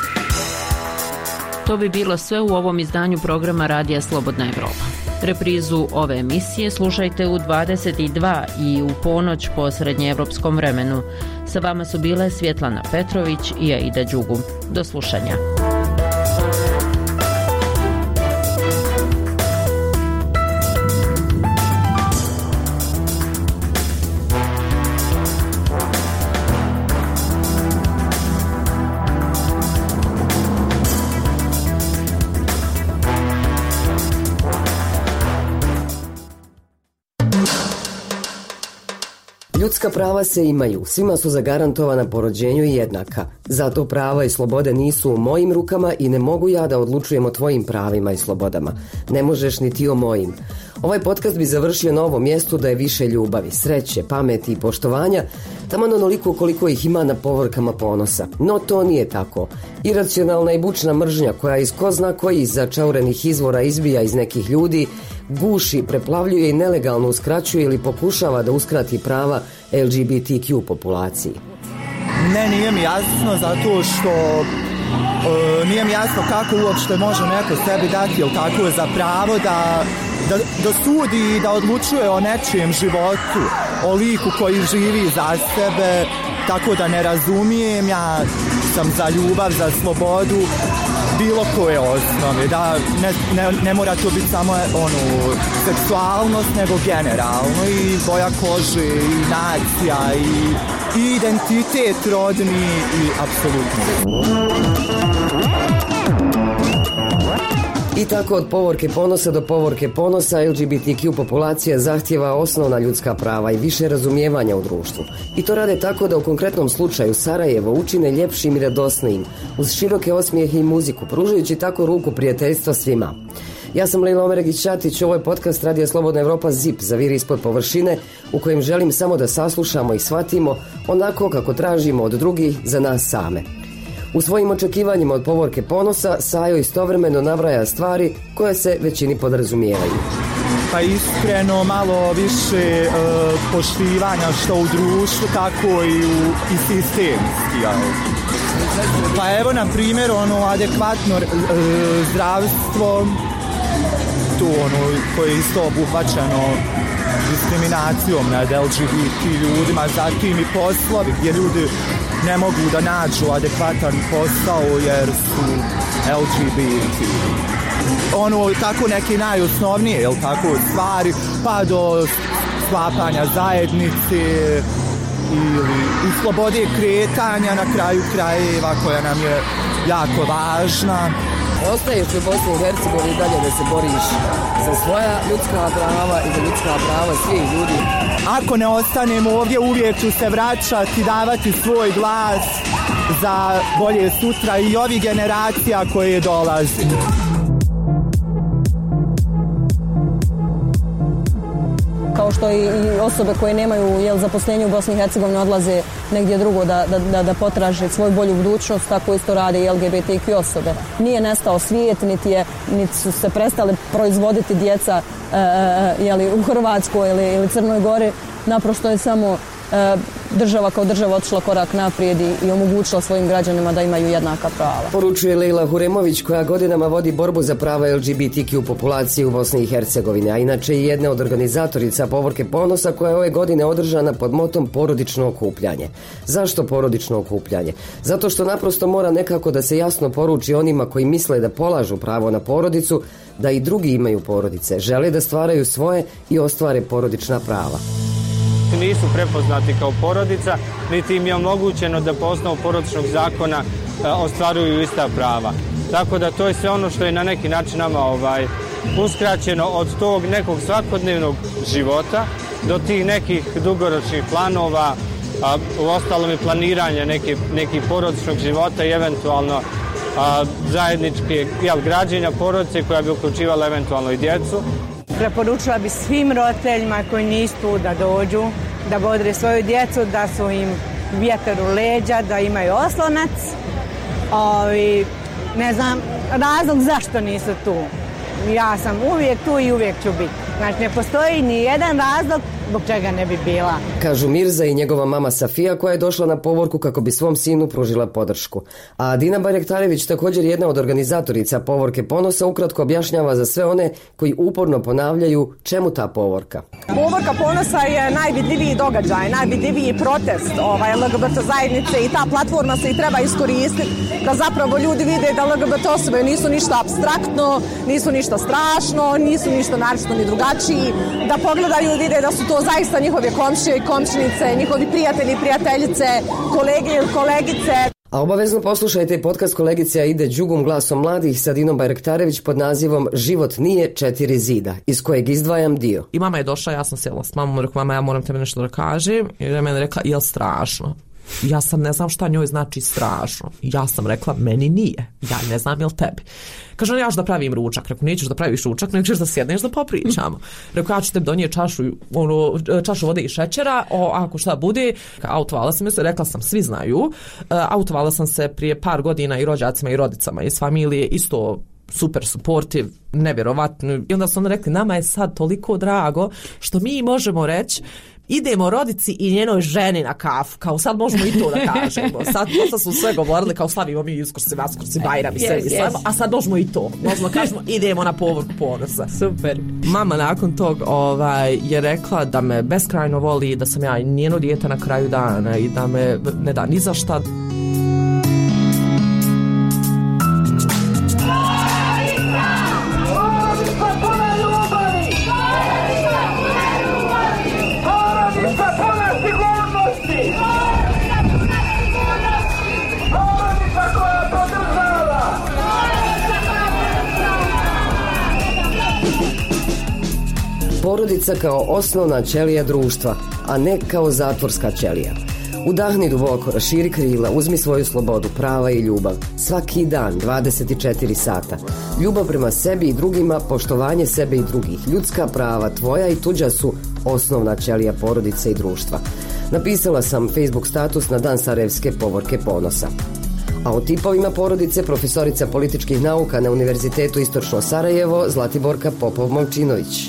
To bi bilo sve u ovom izdanju programa Radija Slobodna Evropa. Reprizu ove emisije slušajte u dvadeset dva i u ponoć po srednjeevropskom vremenu. Sa vama su bile Svjetlana Petrović i Aida Đugum. Do slušanja. Ljudska prava se imaju, svima su zagarantovana po rođenju i jednaka. Zato prava i slobode nisu u mojim rukama i ne mogu ja da odlučujem o tvojim pravima i slobodama. Ne možeš ni ti o mojim. Ovaj podcast bi završio na ovom mjestu da je više ljubavi, sreće, pameti i poštovanja, taman onoliko koliko ih ima na povorkama ponosa. No to nije tako. Iracionalna i bučna mržnja koja iz ko zna kojih začaurenih izvora izbija iz nekih ljudi, guši, preplavljuje i nelegalno uskraćuje ili pokušava da uskrati prava L G B T Q populaciji. Ne, nije mi jasno zato što e, nije mi jasno kako uopšte može neko sebi dati, ili tako je za pravo da, da, da sudi i da odlučuje o nečijem životu, o liku koji živi za sebe, tako da ne razumijem, ja sam za ljubav, za slobodu, bilo koje osnove, da ne, ne, ne mora to biti samo ono, seksualnost, nego generalno i boja kože i nacija i, i identitet rodni i apsolutno. I tako od povorke ponosa do povorke ponosa L G B T Q populacija zahtjeva osnovna ljudska prava i više razumijevanja u društvu. I to rade tako da u konkretnom slučaju Sarajevo učine ljepšim i radosnijim, uz široke osmijehe i muziku, pružajući tako ruku prijateljstva svima. Ja sam Lejla Omeregić-Ćatić, ovo je podcast Radija Slobodna Evropa Z I P, Zaviri ispod površine, u kojem želim samo da saslušamo i shvatimo onako kako tražimo od drugih za nas same. U svojim očekivanjima od povorke ponosa Sajo istovremeno nabraja stvari koje se većini podrazumijevaju. Pa iskreno malo više e, poštivanja što u društvu, tako i, u, i sistemski. Ja. Pa evo na primjer ono adekvatno e, zdravstvo, to ono koje je isto obuhvaćeno diskriminacijom nad L G B T ljudima, zatim i poslovi gdje ljudi ne mogu da nađu adekvatan posao jer su L G B T. Ono, tako neke najosnovnije, jel tako, stvari, pa do sklapanja zajednice ili i slobode kretanja na kraju krajeva koja nam je jako važna. Ostaješ u Bosni i Hercegovini dalje da se boriš za svoja ljudska prava i za ljudska prava svih ljudi. Ako ne ostanem ovdje, uvijek ću se vraćati, davati svoj glas za bolje sutra i ovih generacija koje dolazi. Kao što i osobe koje nemaju jel, zaposlenje u Bosni i Hercegovini odlaze negdje drugo da, da, da, da potraže svoju bolju budućnost, tako isto rade i L G B T Q osobe. Nije nestao svijet, niti, je, niti su se prestali proizvoditi djeca e, jeli, u Hrvatskoj ili, ili Crnoj Gori. Naprosto je samo e, država kao država otišla korak naprijed i, i omogućila svojim građanima da imaju jednaka prava. Poručuje Lejla Huremović koja godinama vodi borbu za prava L G B T Q populacije u Bosni i Hercegovini, a inače i jedna od organizatorica povorke ponosa koja je ove godine održana pod motom porodično okupljanje. Zašto porodično okupljanje? Zato što naprosto mora nekako da se jasno poruči onima koji misle da polažu pravo na porodicu, da i drugi imaju porodice, žele da stvaraju svoje i ostvare porodična prava. Nisu prepoznati kao porodica, niti im je omogućeno da po osnovu porodičnog zakona e, ostvaruju ista prava. Tako da to je sve ono što je na neki način nama ovaj, uskraćeno od tog nekog svakodnevnog života do tih nekih dugoročnih planova, a u ostalom i planiranja neke, nekih porodičnog života i eventualno a, zajedničke jel, građenja porodice koja bi uključivala eventualno i djecu. Preporučila bi svim roditeljima koji nisu tu da dođu, da bodre svoju djecu, da su im vjetar u leđa, da imaju oslonac. Ovi, ne znam, razlog zašto nisu tu. Ja sam uvijek tu i uvijek ću biti. Znači, ne postoji ni jedan razlog zbog čega ne bi bila. Kažu Mirza i njegova mama Safija koja je došla na povorku kako bi svom sinu pružila podršku. A Dina Bajrektarević, također jedna od organizatorica Povorke ponosa, ukratko objašnjava za sve one koji uporno ponavljaju čemu ta povorka. Povorka ponosa je najvidljiviji događaj, najvidljiviji protest ovaj, L G B T zajednice i ta platforma se i treba iskoristiti da zapravo ljudi vide da L G B T osobe nisu ništa apstraktno, nisu ništa strašno, nisu ništa naročito ni drugačiji, da pogledaju i vide da su to zaista njihove komšije i komšinice, njihovi prijatelji i prijateljice, kolege i kolegice. A obavezno poslušajte podcast kolegice Aide Đugum glasom mladih sa Dinom Bajrektarević pod nazivom Život nije četiri zida, iz kojeg izdvajam dio. I mama je došla, ja sam sjela s mamom, rekla, mama, ja moram tebe nešto da kažem. I je meni rekla, jel strašno? Ja sam ne znam šta njoj znači strašno. Ja sam rekla, meni nije. Ja ne znam jel tebi. Kaže, ja ću da pravim ručak. Rekao, nećeš da praviš ručak, nego ćeš da sjedneš da popričamo. Rekao, ja ću tebi donijeti čašu, ono, čašu vode i šećera, o, ako šta bude. Autovala sam se, rekla sam, svi znaju. Autovala sam se prije par godina i rođacima i rodicama iz familije, isto super supportive, nevjerovatno. I onda su onda rekli, nama je sad toliko drago što mi možemo reći idemo rodici i njenoj ženi na kafu, kao sad možemo i to da kažemo. Sad dosta su sve govorili kao slavimo mi Uskrsi, Vaskrsi, Bajram i sve yes, yes. A sad možemo i to. Možemo kažemo idemo na Povorku ponosa. Super. Mama nakon tog ovaj, je rekla da me beskrajno voli, da sam ja njeno dijete na kraju dana i da me ne da ni za šta. Porodica kao osnovna ćelija društva, a ne kao zatvorska ćelija. Udahni duboko, raširi krila, uzmi svoju slobodu, prava i ljubav. Svaki dan, dvadeset četiri sata. Ljubav prema sebi i drugima, poštovanje sebe i drugih. Ljudska prava, tvoja i tuđa su osnovna ćelija porodice i društva. Napisala sam Facebook status na dan Sarajevske Povorke ponosa. A o tipovima porodice profesorica političkih nauka na Univerzitetu Istočno Sarajevo Zlatiborka Popov-Momčinović.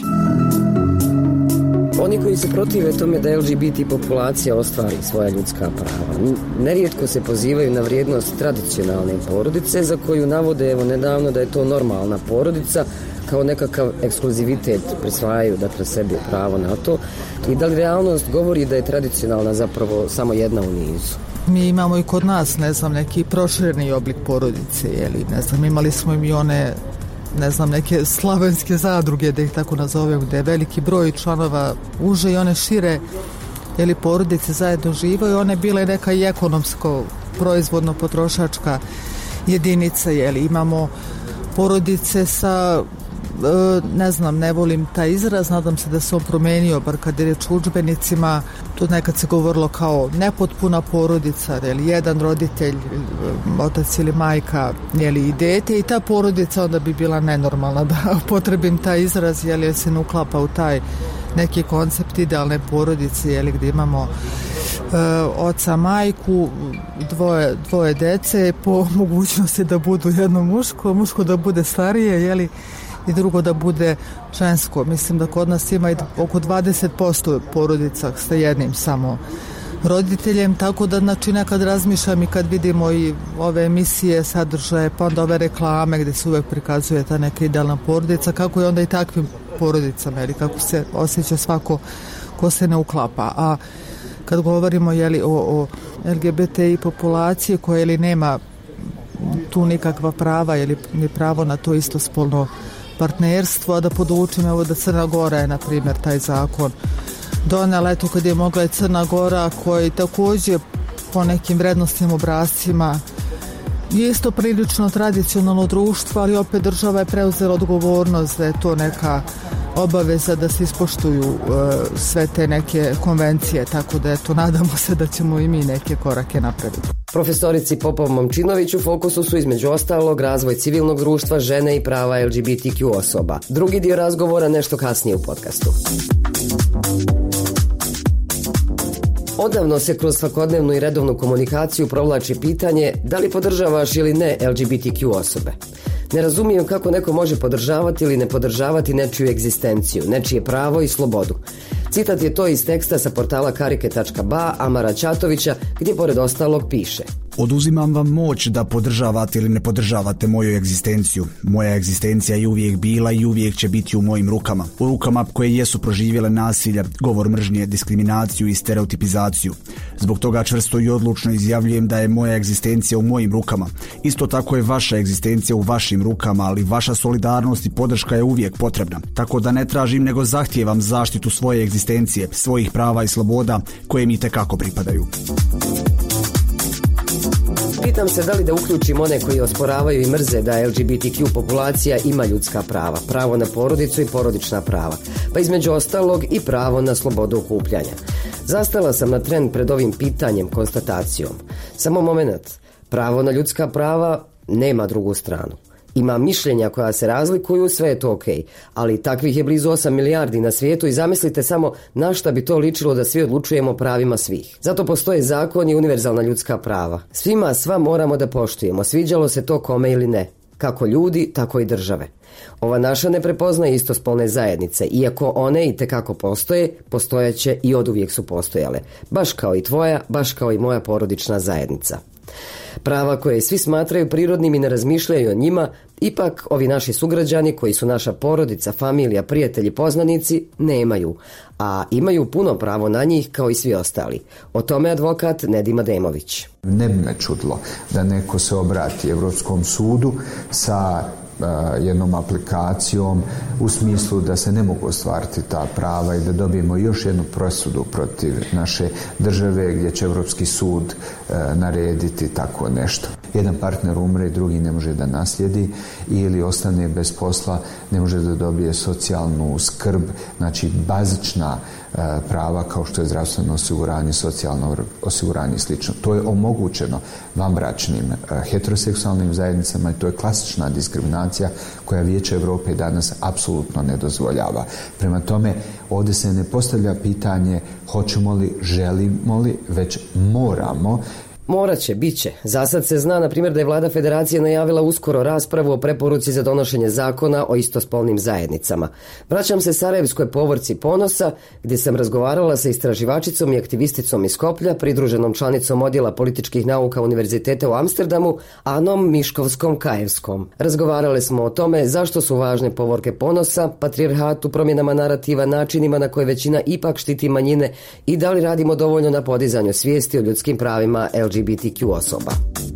Oni koji se protive tome da L G B T populacija ostvari svoja ljudska prava, nerijetko se pozivaju na vrijednost tradicionalne porodice za koju navode evo nedavno da je to normalna porodica, kao nekakav ekskluzivitet prisvajaju dakle sebi pravo na to. I da li realnost govori da je tradicionalna zapravo samo jedna u nizu? Mi imamo i kod nas, ne znam, neki prošireni oblik porodice, jeli, ne znam, imali smo i one, ne znam, neke slavenske zadruge, da ih tako nazovem, gde je veliki broj članova uže i one šire, jeli, porodice zajedno živaju, one bile neka i ekonomsko, proizvodno potrošačka jedinica, jeli, imamo porodice sa, ne znam, ne volim taj izraz, nadam se da se on promenio, bar kad je reč o udžbenicima, to nekad se govorilo kao nepotpuna porodica, jeli, jedan roditelj, otac ili majka, jeli, i dete, i ta porodica onda bi bila nenormalna, da potrebim taj izraz, jeli, se ne uklapa u taj neki koncept idealne porodice, jeli, gdje imamo e, oca, majku, dvoje, dvoje dece, po mogućnosti da budu jedno muško, muško da bude starije, jeli, i drugo da bude žensko. Mislim da kod nas ima i oko dvadeset posto porodica sa jednim samo roditeljem, tako da znači nekad razmišljam i kad vidimo i ove emisije, sadržaje, pa onda ove reklame gdje se uvek prikazuje ta neka idealna porodica, kako je onda i takvim porodicama, ili kako se osjeća svako ko se ne uklapa. A kad govorimo, jeli, o, o L G B T I populaciji koja ili nema tu nikakva prava ili ni pravo na to istospolno partnerstvo, a da podučim evo da Crna Gora je na primjer taj zakon donela, eto kad je mogla i Crna Gora koji također po nekim vrednostnim obrascima je isto prilično tradicionalno društvo, ali opet država je preuzela odgovornost da je to neka obaveza da se ispoštuju uh, sve te neke konvencije, tako da eto nadamo se da ćemo i mi neke korake napraviti. Profesorici Popov-Momčinović u fokusu su između ostalog razvoj civilnog društva, žene i prava L G B T Q osoba. Drugi dio razgovora nešto kasnije u podcastu. Odavno se kroz svakodnevnu i redovnu komunikaciju provlači pitanje da li podržavaš ili ne L G B T Q osobe. Ne razumijem kako neko može podržavati ili ne podržavati nečiju egzistenciju, nečije pravo i slobodu. Citat je to iz teksta sa portala karike tačka ba Amara Ćatovića, gdje pored ostalog piše: Oduzimam vam moć da podržavate ili ne podržavate moju egzistenciju. Moja egzistencija je uvijek bila i uvijek će biti u mojim rukama. U rukama koje jesu proživjele nasilje, govor mržnje, diskriminaciju i stereotipizaciju. Zbog toga čvrsto i odlučno izjavljujem da je moja egzistencija u mojim rukama. Isto tako je vaša egzistencija u vašim rukama, ali vaša solidarnost i podrška je uvijek potrebna. Tako da ne tražim nego zahtijevam zaštitu svoje egzistencije, svojih prava i sloboda koje mi itekako pripadaju. Pitam se da li da uključim one koji osporavaju i mrze da L G B T Q populacija ima ljudska prava, pravo na porodicu i porodična prava, pa između ostalog i pravo na slobodu okupljanja. Zastala sam na tren pred ovim pitanjem, konstatacijom. Samo moment, pravo na ljudska prava nema drugu stranu. Ima mišljenja koja se razlikuju, sve je to okej, ali takvih je blizu osam milijardi na svijetu i zamislite samo na šta bi to ličilo da svi odlučujemo o pravima svih. Zato postoje zakon i univerzalna ljudska prava. Svima sva moramo da poštujemo, sviđalo se to kome ili ne. Kako ljudi, tako i države. Ova naša ne prepoznaje istospolne zajednice, iako one i tekako postoje, postojeće i oduvijek su postojale. Baš kao i tvoja, baš kao i moja porodična zajednica. Prava koje svi smatraju prirodnim i ne razmišljaju o njima, ipak ovi naši sugrađani koji su naša porodica, familija, prijatelji, poznanici, nemaju, a imaju puno pravo na njih kao i svi ostali. O tome advokat Nedim Ademović. Ne bi me čudilo da neko se obrati Evropskom sudu sa jednom aplikacijom u smislu da se ne mogu ostvariti ta prava i da dobijemo još jednu presudu protiv naše države gdje će Evropski sud narediti tako nešto. Jedan partner umre, drugi ne može da naslijedi ili ostane bez posla, ne može da dobije socijalnu skrb, znači bazična prava kao što je zdravstveno osiguranje, socijalno osiguranje i slično. To je omogućeno vanbračnim heteroseksualnim zajednicama i to je klasična diskriminacija koja Vijeće Europe danas apsolutno ne dozvoljava. Prema tome, ovdje se ne postavlja pitanje hoćemo li, želimo li, već moramo. Morat će, bit će. Zasad se zna, na primjer, da je vlada federacije najavila uskoro raspravu o preporuci za donošenje zakona o istospolnim zajednicama. Vraćam se Sarajevskoj povorci Ponosa, gdje sam razgovarala sa istraživačicom i aktivisticom iz Skoplja, pridruženom članicom odjela političkih nauka Univerziteta u Amsterdamu, Anom Miškovskom-Kajevskom. Razgovarale smo o tome zašto su važne povorke Ponosa, patrijarhatu, promjenama narativa, načinima na koje većina ipak štiti manjine i da li radimo dovoljno na podizanju svijesti o ljudskim pravima L G B T Q osoba.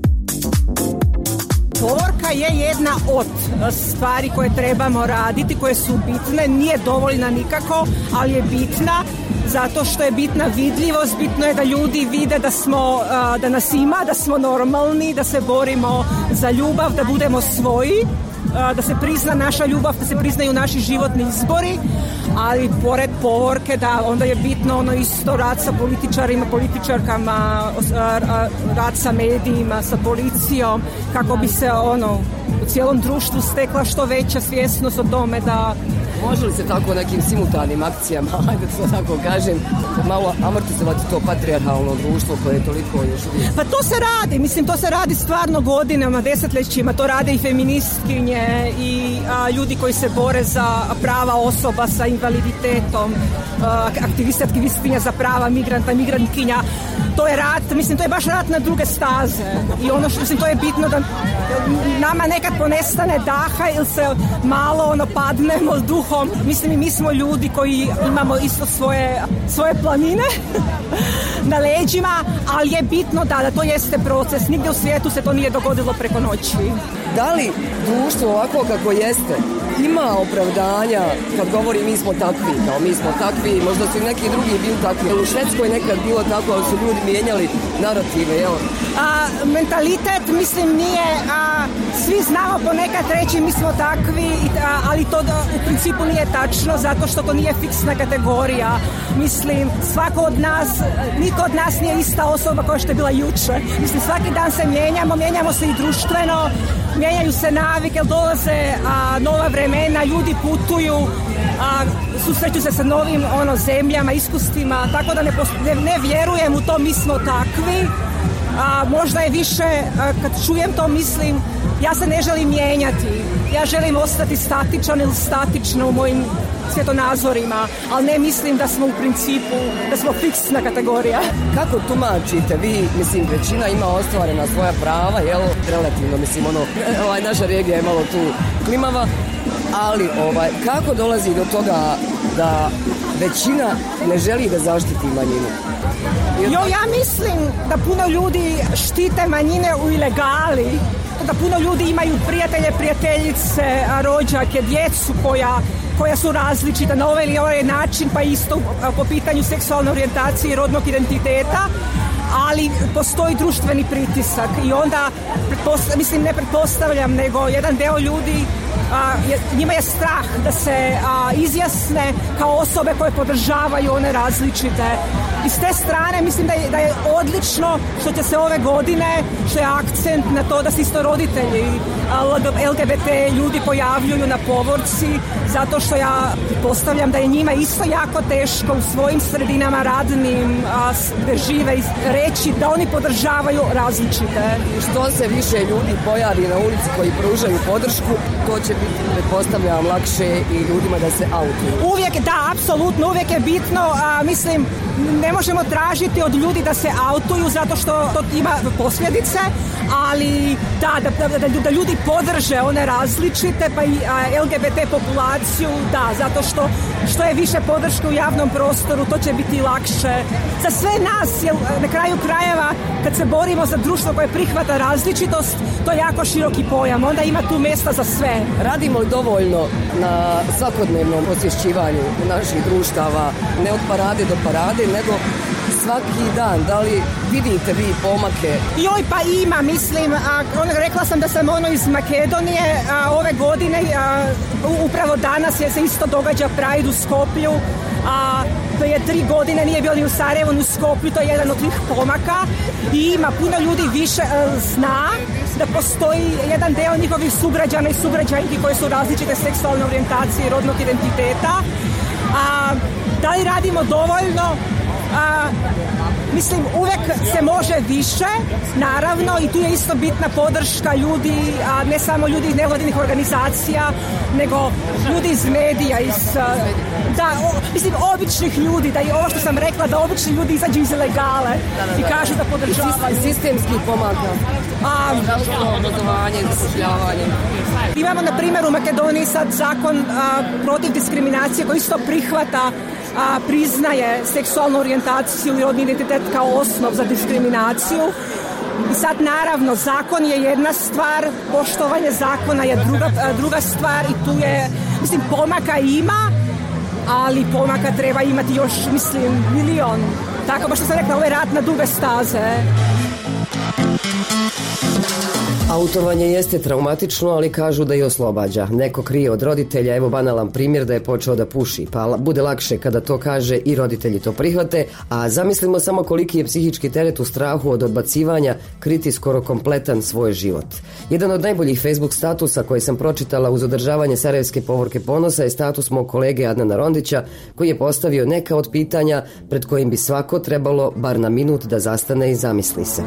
Povorka je jedna od stvari koje trebamo raditi, koje su bitne, nije dovoljna nikako, ali je bitna zato što je bitna vidljivost, bitno je da ljudi vide da smo, da nas ima, da smo normalni, da se borimo za ljubav, da budemo svoji, da se prizna naša ljubav, da se priznaju naši životni izbori, ali pored povorke da onda je bitno ono isto rad sa političarima, političarkama, rad sa medijima, sa policijom, kako bi se ono u cijelom društvu stekla što veća svjesnost o tome da... Može li se tako nekim simultanim akcijama, ajde to tako kažem, malo amortizovati to patrijarhalno društvo koje je toliko još uvijek? Pa to se radi, mislim to se radi stvarno godinama, desetljećima, to rade i feministkinje i a, ljudi koji se bore za prava osoba sa invaliditetom, aktiviste, aktivistkinja za prava migranta, migrantkinja. To je rat, mislim to je baš rat na druge staze i ono što mislim to je bitno da nama nekad ponestane daha ili se malo ono padnemo duhom. Mislim i mi smo ljudi koji imamo isto svoje, svoje planine na leđima, ali je bitno da, da to jeste proces. Nigdje u svijetu se to nije dogodilo preko noći. Da li društvo ovako kako jeste ima opravdanja kad govori mi smo takvi, kao mi smo takvi, možda su i neki drugi bili takvi. U Švedskoj nekad bilo tako, ali su ljudi mijenjali narative, jel? A, mentalitet, mislim, nije, a, svi znamo ponekad reći mi smo takvi, a, ali to da, u principu nije tačno, zato što to nije fiksna kategorija. Mislim, svako od nas, niko od nas nije ista osoba koja što je bila juče. Mislim, svaki dan se mijenjamo, mijenjamo se i društveno, mijenjaju se navike, dolaze a, nova vremena, ljudi putuju, a, susreću se sa novim ono, zemljama, iskustvima, tako da ne, ne, ne vjerujem u to mi smo takvi. A, možda je više, a, kad čujem to mislim, ja se ne želim mijenjati, ja želim ostati statičan ili statična u mojim svjetonazorima, ali ne mislim da smo u principu, da smo fiksna kategorija. Kako tumačite vi, mislim, većina ima ostvarena svoja prava, jel, relativno, mislim, ono, ovaj, naša regija je malo tu klimava, ali ovaj, kako dolazi do toga da većina ne želi da zaštiti manjinu? Jo, ja mislim da puno ljudi štite manjine u ilegali, da puno ljudi imaju prijatelje, prijateljice, rođake, djecu koja, koja su različita na ovaj ili ovaj način, pa isto po pitanju seksualne orijentacije i rodnog identiteta, ali postoji društveni pritisak i onda, mislim, ne pretpostavljam, nego jedan deo ljudi, a, je, njima je strah da se a, izjasne kao osobe koje podržavaju one različite. I s te strane mislim da je, da je odlično što će se ove godine, što je akcent na to da se isto roditelji L G B T ljudi pojavljuju na povorci, zato što ja postavljam da je njima isto jako teško u svojim sredinama radnim a, gde žive i reći da oni podržavaju različite. I što se više ljudi pojavi na ulici koji pružaju podršku, to će biti, pretpostavljam, lakše i ljudima da se autuju. Uvijek, da, apsolutno, uvijek je bitno, a, mislim, ne možemo tražiti od ljudi da se autuju zato što to ima posljedice, ali da, da, da, da, da ljudi podrže one različite, pa i a, L G B T populaciju, da, zato što što je više podrške u javnom prostoru, to će biti lakše za sve nas, jer na kraju krajeva kad se borimo za društvo koje prihvata različitost, to je jako široki pojam, onda ima tu mjesta za sve. Radimo li dovoljno na svakodnevnom osvješćivanju naših društava, ne od parade do parade, nego svaki dan? Da li vidite vi pomake? Joj, pa ima, mislim, a, on, rekla sam da sam ono iz Makedonije, a, ove godine, a, upravo danas je se isto događa Pride u Skoplju, a to je tri godine, nije bilo ni u Sarajevu, ni u Skoplju, to je jedan od tih pomaka i ima puno ljudi više a, zna da postoji jedan deo njihovih sugrađana i sugrađanki koje su različite seksualne orijentacije i rodnog identiteta. A, da li radimo dovoljno? A, mislim, uvek se može više, naravno, i tu je isto bitna podrška ljudi, a ne samo ljudi iz nevladinih organizacija, nego ljudi iz medija, iz, da, o, mislim, običnih ljudi, da i ovo što sam rekla, da obični ljudi izađu iz ilegale da, da, da. i kažu da podržavaju. Sistemski pomaga. A, obrazovanje, zapošljavanje. Imamo, na primjer, u Makedoniji sad zakon a, protiv diskriminacije koji isto prihvata a, priznaje seksualnu orijentaciju i rodni identitet kao osnov za diskriminaciju. I sad, naravno, zakon je jedna stvar, poštovanje zakona je druga, druga stvar i tu je, mislim, pomaka ima, ali pomaka treba imati još, mislim, milion. Tako, baš što sam rekla, ovo je rat na duge staze. Autovanje jeste traumatično, ali kažu da i oslobađa. Neko krije od roditelja, evo banalan primjer da je počeo da puši, pa bude lakše kada to kaže i roditelji to prihvate, a zamislimo samo koliki je psihički teret u strahu od odbacivanja kriti skoro kompletan svoj život. Jedan od najboljih Facebook statusa koje sam pročitala uz održavanje Sarajevske povorke ponosa je status mog kolege Adnana Rondića, koji je postavio neka od pitanja pred kojim bi svako trebalo bar na minut da zastane i zamisli se.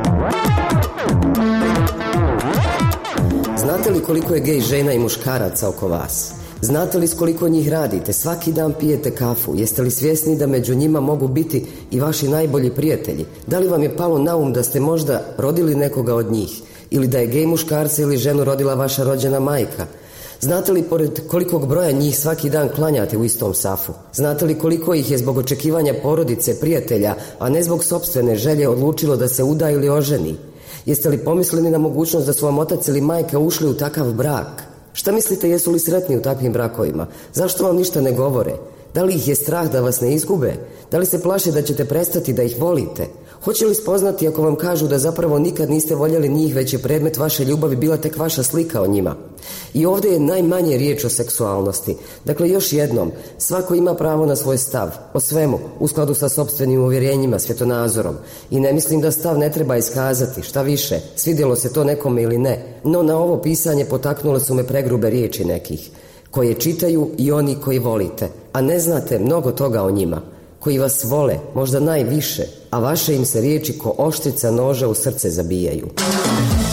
Znate li koliko je gej žena i muškaraca oko vas? Znate li s koliko njih radite? Svaki dan pijete kafu. Jeste li svjesni da među njima mogu biti i vaši najbolji prijatelji? Da li vam je palo na um da ste možda rodili nekoga od njih? Ili da je gej muškarca ili ženu rodila vaša rođena majka? Znate li pored kolikog broja njih svaki dan klanjate u istom safu? Znate li koliko ih je zbog očekivanja porodice, prijatelja, a ne zbog sopstvene želje odlučilo da se uda ili oženi? Jeste li pomislili na mogućnost da su vam otac ili majka ušli u takav brak? Šta mislite, jesu li sretni u takvim brakovima? Zašto vam ništa ne govore? Da li ih je strah da vas ne izgube? Da li se plaše da ćete prestati da ih volite? Hoće li spoznati ako vam kažu da zapravo nikad niste voljeli njih, već je predmet vaše ljubavi bila tek vaša slika o njima? I ovdje je najmanje riječ o seksualnosti. Dakle, još jednom, svako ima pravo na svoj stav, o svemu, u skladu sa sopstvenim uvjerenjima, svjetonazorom. I ne mislim da stav ne treba iskazati, šta više, svidjelo se to nekome ili ne, no na ovo pisanje potaknule su me pregrube riječi nekih, koje čitaju i oni koji volite, a ne znate mnogo toga o njima, koji vas vole, možda najviše, a vaše im se riječi ko oštrica noža u srce zabijaju.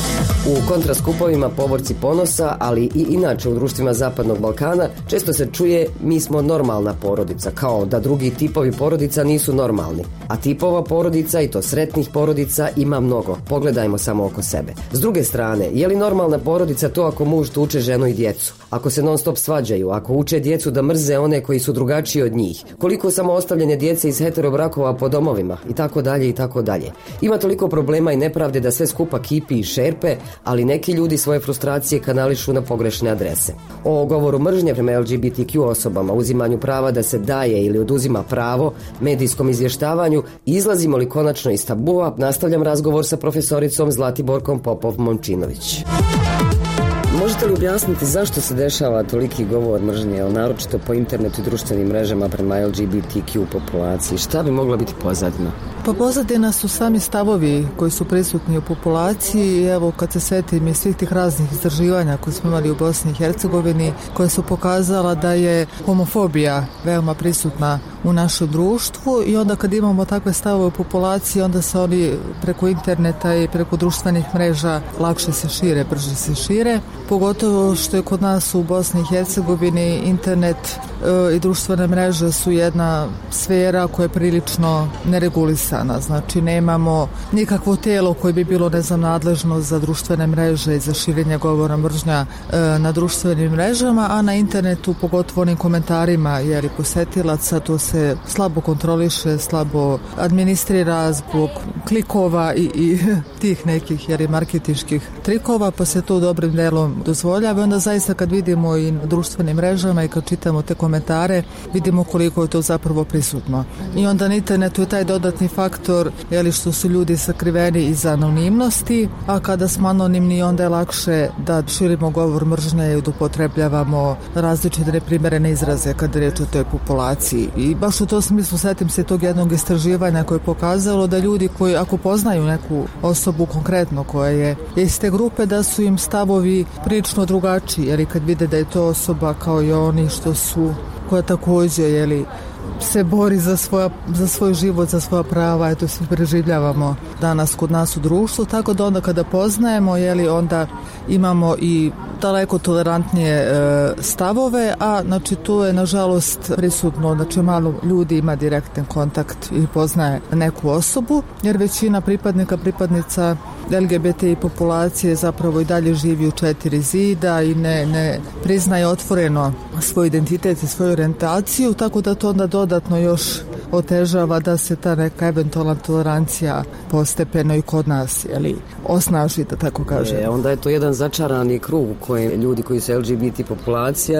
U kontraskupovima Povorci ponosa, ali i inače u društvima Zapadnog Balkana, često se čuje mi smo normalna porodica, kao da drugi tipovi porodica nisu normalni. A tipova porodica, i to sretnih porodica, ima mnogo. Pogledajmo samo oko sebe. S druge strane, je li normalna porodica to ako muž tuče ženu i djecu? Ako se non stop svađaju, ako uče djecu da mrze one koji su drugačiji od njih? Koliko samo ostavljene djece iz heterobrakova po domovima? I tako dalje, i tako dalje. Ima toliko problema i nepravde da sve skupa kipi i šerpe, ali neki ljudi svoje frustracije kanališu na pogrešne adrese. O govoru mržnje prema L G B T Q osobama, uzimanju prava da se daje ili oduzima pravo, medijskom izvještavanju, izlazimo li konačno iz tabua, nastavljam razgovor sa profesoricom Zlatiborkom Popov-Momčinović. Možete li objasniti zašto se dešava toliki govor mržnje, naročito po internetu i društvenim mrežama prema L G B T Q populaciji? Šta bi mogla biti pozadina? Pa pozadina su sami stavovi koji su prisutni u populaciji. Evo, kad se setim i svih tih raznih istraživanja koje smo imali u Bosni i Hercegovini, koje su pokazala da je homofobija veoma prisutna u našem društvu, i onda kad imamo takve stavove u populaciji, onda se oni preko interneta i preko društvenih mreža lakše se šire, brže se šire. Pogotovo što je kod nas u Bosni i Hercegovini internet e, i društvene mreže su jedna sfera koja je prilično neregulisana. Znači nemamo nikakvo tijelo koje bi bilo, ne znam, nadležno za društvene mreže i za širenje govora mržnja e, na društvenim mrežama, a na internetu, pogotovo onim komentarima jeli posetilaca, to se slabo kontroliše, slabo administrira zbog klikova i, i tih nekih jeli marketinških trikova, pa se to dobrim delom dozvoljava. Onda zaista kad vidimo i na društvenim mrežama i kad čitamo te komentare, vidimo koliko je to zapravo prisutno. I onda na internetu je taj dodatni faktor, jeli, što su ljudi sakriveni iza anonimnosti, a kada smo anonimni onda je lakše da širimo govor mržnje i da upotrebljavamo različite neprimjerene izraze kada je riječ o toj populaciji. I baš u tom smislu setim se tog jednog istraživanja koje je pokazalo da ljudi koji ako poznaju neku osobu konkretno koja je iz te grupe, da su im stavovi prilično drugačiji, jer i kad vide da je to osoba kao i oni što su, koja također jeli, se bori za, svoja, za svoj život, za svoja prava, eto svi preživljavamo danas kod nas u društvu, tako da onda kada poznajemo, jeli, onda imamo i daleko tolerantnije e, stavove, a znači to je nažalost prisutno, znači malo ljudi ima direktan kontakt i poznaje neku osobu, jer većina pripadnika, pripadnica L G B T populacije zapravo i dalje živi u četiri zida i ne, ne priznaje otvoreno svoj identitet i svoju orijentaciju, tako da to onda dodatno još otežava da se ta neka eventualna tolerancija postepeno i kod nas jeli, osnaži, da tako kažem. E, onda je to jedan začarani krug u kojem ljudi koji su L G B T populacija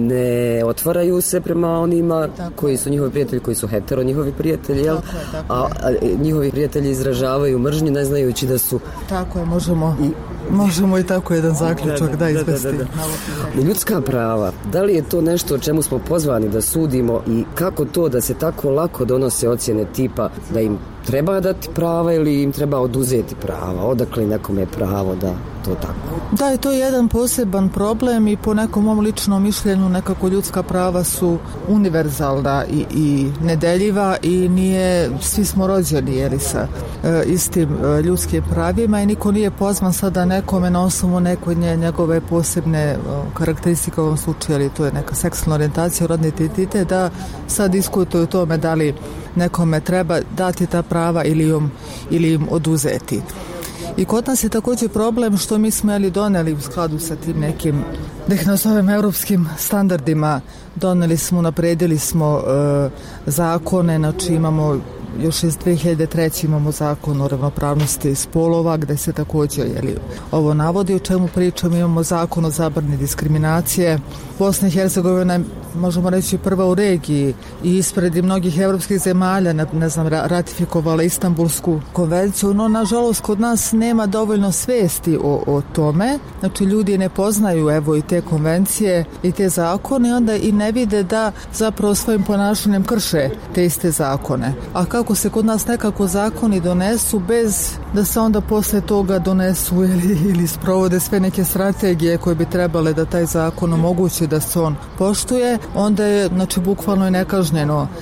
ne otvaraju se prema onima tako koji su njihovi prijatelji, koji su hetero njihovi prijatelji, jel? Tako je, tako a, a njihovi prijatelji izražavaju mržnju ne znajući da su... Tako je, možemo... I, Možemo i tako jedan zaključak da, da, da izvesti. Da, da, da. Ljudska prava, da li je to nešto o čemu smo pozvani da sudimo i kako to da se tako lako donose ocjene tipa da im treba dati prava ili im treba oduzeti prava? Odakle nekome je pravo da to tako? Da, je to jedan poseban problem i po nekom mom ličnom mišljenju nekako ljudska prava su univerzalna i, i nedeljiva i nije, svi smo rođeni jeli, sa e, istim e, ljudskim pravima i niko nije pozvan sada nekome na osnovu nekoj nje, njegove posebne e, karakteristike u ovom slučaju, ali to je neka seksualna orijentacija, rodni identitet, da sad diskutuju o tome da li nekome treba dati ta prava ili im, ili im oduzeti. I kod nas je također problem što mi smo jeli doneli u skladu sa tim nekim, da ih nazovem, europskim standardima, doneli smo, napredili smo e, zakone, znači imamo još iz dvije hiljade treće imamo zakon o ravnopravnosti spolova gdje se također jeli, ovo navodi o čemu pričamo. Imamo zakon o zabrani diskriminacije. Bosna i Hercegovina je, možemo reći, prva u regiji i ispred mnogih evropskih zemalja, ne, ne znam, ratifikovala Istanbulsku konvenciju, no nažalost kod nas nema dovoljno svesti o, o tome. Znači ljudi ne poznaju evo i te konvencije i te zakone, onda i ne vide da zapravo svojim ponašanjem krše te iste zakone. A kako se kod nas nekako zakoni donesu bez da se onda posle toga donesu ili, ili sprovode sve neke strategije koje bi trebale da taj zakon omogući da se on poštuje, onda je znači bukvalno i nekažnjeno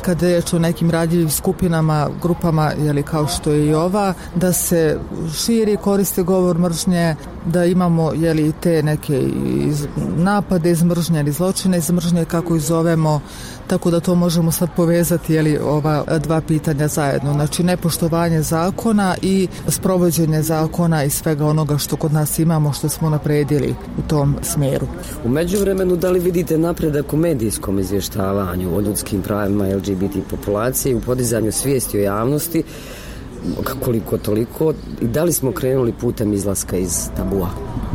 kada je o nekim radljivim skupinama, grupama, jeli, kao što je i ova, da se širi, koriste govor mržnje, da imamo, jeli, te neke iz, napade iz mržnje ili zločine iz mržnje, kako ih zovemo, tako da to možemo sad povezati, jeli, ova dva pitanja zajedno. Znači, nepoštovanje zakona i sprovođenje zakona i svega onoga što kod nas imamo, što smo napredili u tom smjeru. U međuvremenu, da li vidite napredak u medijskom izvještavanju o ljudskim pravima L G B T populacije, u podizanju svijesti o javnosti, koliko toliko, i da li smo krenuli putem izlaska iz tabua?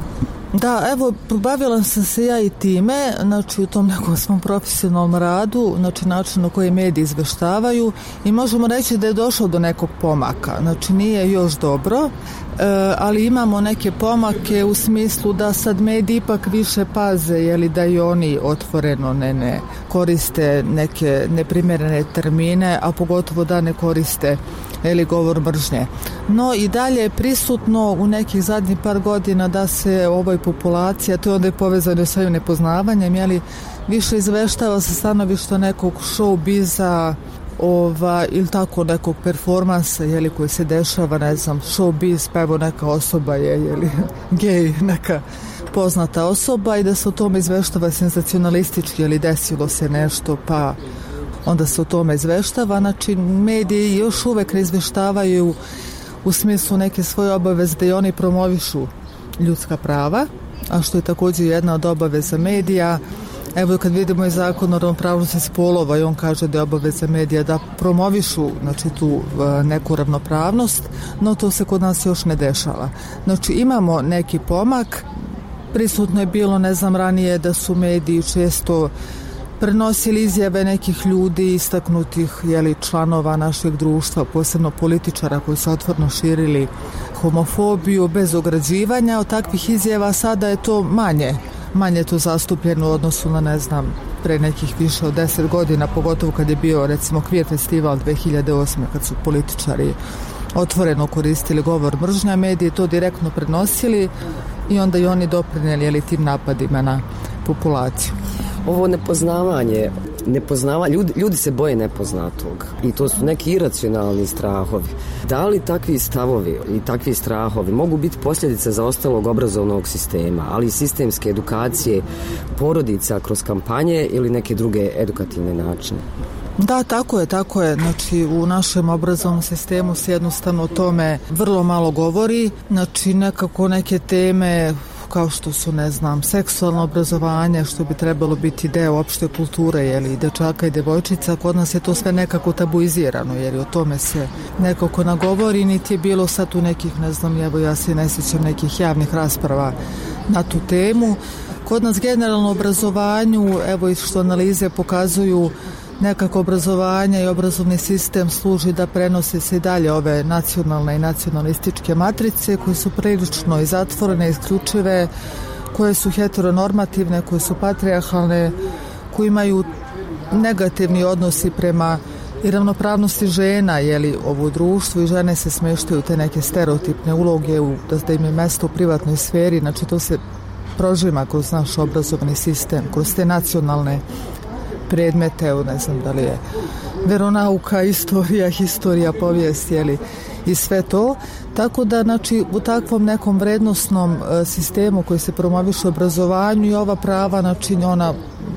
Da, evo, bavila sam se ja i time, znači u tom nekom svom profesionalnom radu, znači način na koji mediji izveštavaju, i možemo reći da je došlo do nekog pomaka. Znači nije još dobro, e, ali imamo neke pomake u smislu da sad mediji ipak više paze, jeli, da i oni otvoreno ne, ne koriste neke neprimjerene termine, a pogotovo da ne koriste ili govor mržnje. No i dalje je prisutno u nekih zadnjih par godina da se ovoj populaciji, a to je onda je povezano sa ovim nepoznavanjem, jeli, više izveštava sa stanovišta nekog showbiza, ova, ili tako nekog performansa, jeli, koji se dešava, ne znam, showbiz, pa evo neka osoba je, jeli, gej, neka poznata osoba, i da se o tome izveštava senzacionalistički, jeli, desilo se nešto, pa onda se o tome izveštava. Znači, mediji još uvek ne izveštavaju u smislu neke svoje obaveze da i oni promovišu ljudska prava, a što je također jedna od obaveza medija. Evo, kad vidimo i zakon o ravnopravnosti spolova, i on kaže da je obaveza medija da promovišu, znači, tu neku ravnopravnost, no to se kod nas još ne dešava. Znači, imamo neki pomak. Prisutno je bilo, ne znam, ranije da su mediji često prenosili izjave nekih ljudi, istaknutih, jeli, članova našeg društva, posebno političara koji su otvoreno širili homofobiju bez ograđivanja. Od takvih izjava sada je to manje, manje je to zastupljeno u odnosu na, ne znam, pre nekih više od deset godina, pogotovo kad je bio, recimo, Queer festival dve hiljade osme, kad su političari otvoreno koristili govor mržnja, mediji to direktno prenosili i onda i oni doprinijeli, jeli, tim napadima na populaciju. Ovo nepoznavanje, nepoznavanje ljudi, ljudi se boje nepoznatog i to su neki iracionalni strahovi. Da li takvi stavovi i takvi strahovi mogu biti posljedice zaostalog obrazovnog sistema, ali i sistemske edukacije porodica kroz kampanje ili neke druge edukativne načine? Da, tako je, tako je. Znači, u našem obrazovnom sistemu se jednostavno o tome vrlo malo govori. Znači, nekako neke teme kao što su, ne znam, seksualno obrazovanje, što bi trebalo biti deo opšte kulture, jeli, i dečaka i devojčica, kod nas je to sve nekako tabuizirano, jer o tome se nekako nagovori, niti je bilo sad tu nekih, ne znam, evo ja se ne sjećam nekih javnih rasprava na tu temu. Kod nas generalno obrazovanju, evo i što analize pokazuju, nekako obrazovanje i obrazovni sistem služi da prenose se i dalje ove nacionalne i nacionalističke matrice koje su prilično i zatvorene, isključive, koje su heteronormativne, koje su patrijarhalne, koje imaju negativni odnosi prema i ravnopravnosti žena, jeli, ovo društvo, i žene se smeštaju te neke stereotipne uloge u, da im je mesto u privatnoj sferi. Znači, to se prožima kroz naš obrazovni sistem, kroz te nacionalne predmete, ne znam da li je veronauka, istorija, historija, povijest, jeli, i sve to. Tako da, znači, u takvom nekom vrednosnom e, sistemu koji se promoviše u obrazovanju, i ova prava, znači, ona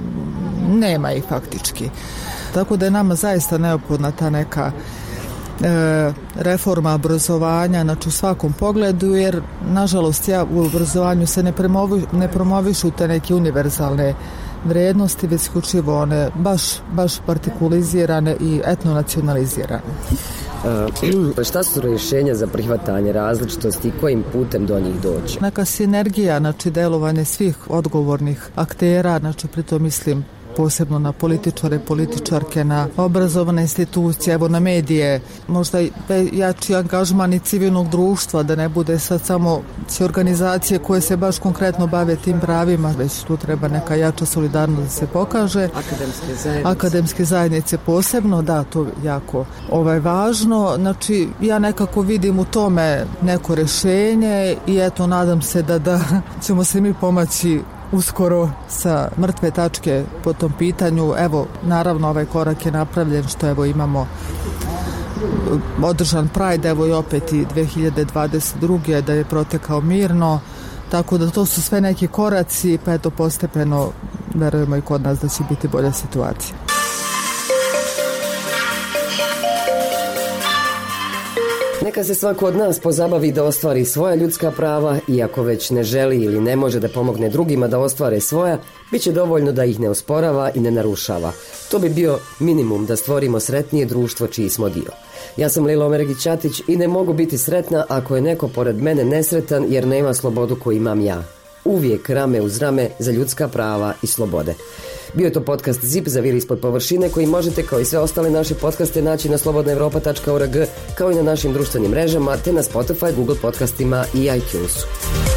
nema ih faktički. Tako da je nama zaista neophodna ta neka e, reforma obrazovanja, znači u svakom pogledu, jer nažalost ja u obrazovanju se ne, premovi, ne promovišu te neke univerzalne vrednosti, već isključivo one baš, baš partikulizirane i etnonacionalizirane. E, šta su rješenja za prihvatanje različitosti i kojim putem do njih doći? Neka sinergija, znači delovanje svih odgovornih aktera, znači pritom mislim posebno na političare, političarke, na obrazovane institucije, evo na medije, možda jači angažman i civilnog društva, da ne bude sad samo organizacije koje se baš konkretno bave tim pravima, već tu treba neka jača solidarnost da se pokaže. Akademske zajednice. Akademske zajednice posebno, da, to jako ovaj, važno. Znači, ja nekako vidim u tome neko rješenje i eto, nadam se da, da ćemo se mi pomaći uskoro sa mrtve tačke po tom pitanju. Evo, naravno ovaj korak je napravljen što evo imamo održan Pride, evo i opet i dve hiljade dvadeset druge da je protekao mirno, tako da to su sve neki koraci, pa eto postepeno verujemo i kod nas da će biti bolja situacija. Neka se svako od nas pozabavi da ostvari svoja ljudska prava i ako već ne želi ili ne može da pomogne drugima da ostvare svoja, bit će dovoljno da ih ne osporava i ne narušava. To bi bio minimum da stvorimo sretnije društvo čiji smo dio. Ja sam Lila Omeregić-Ćatić i ne mogu biti sretna ako je neko pored mene nesretan jer nema slobodu koju imam ja. Uvijek rame uz rame za ljudska prava i slobode. Bio je to podcast Zip za vir ispod površine koji možete kao i sve ostale naše podcaste naći na slobodna evropa tačka org kao i na našim društvenim mrežama te na Spotify, Google podcastima i iTunesu.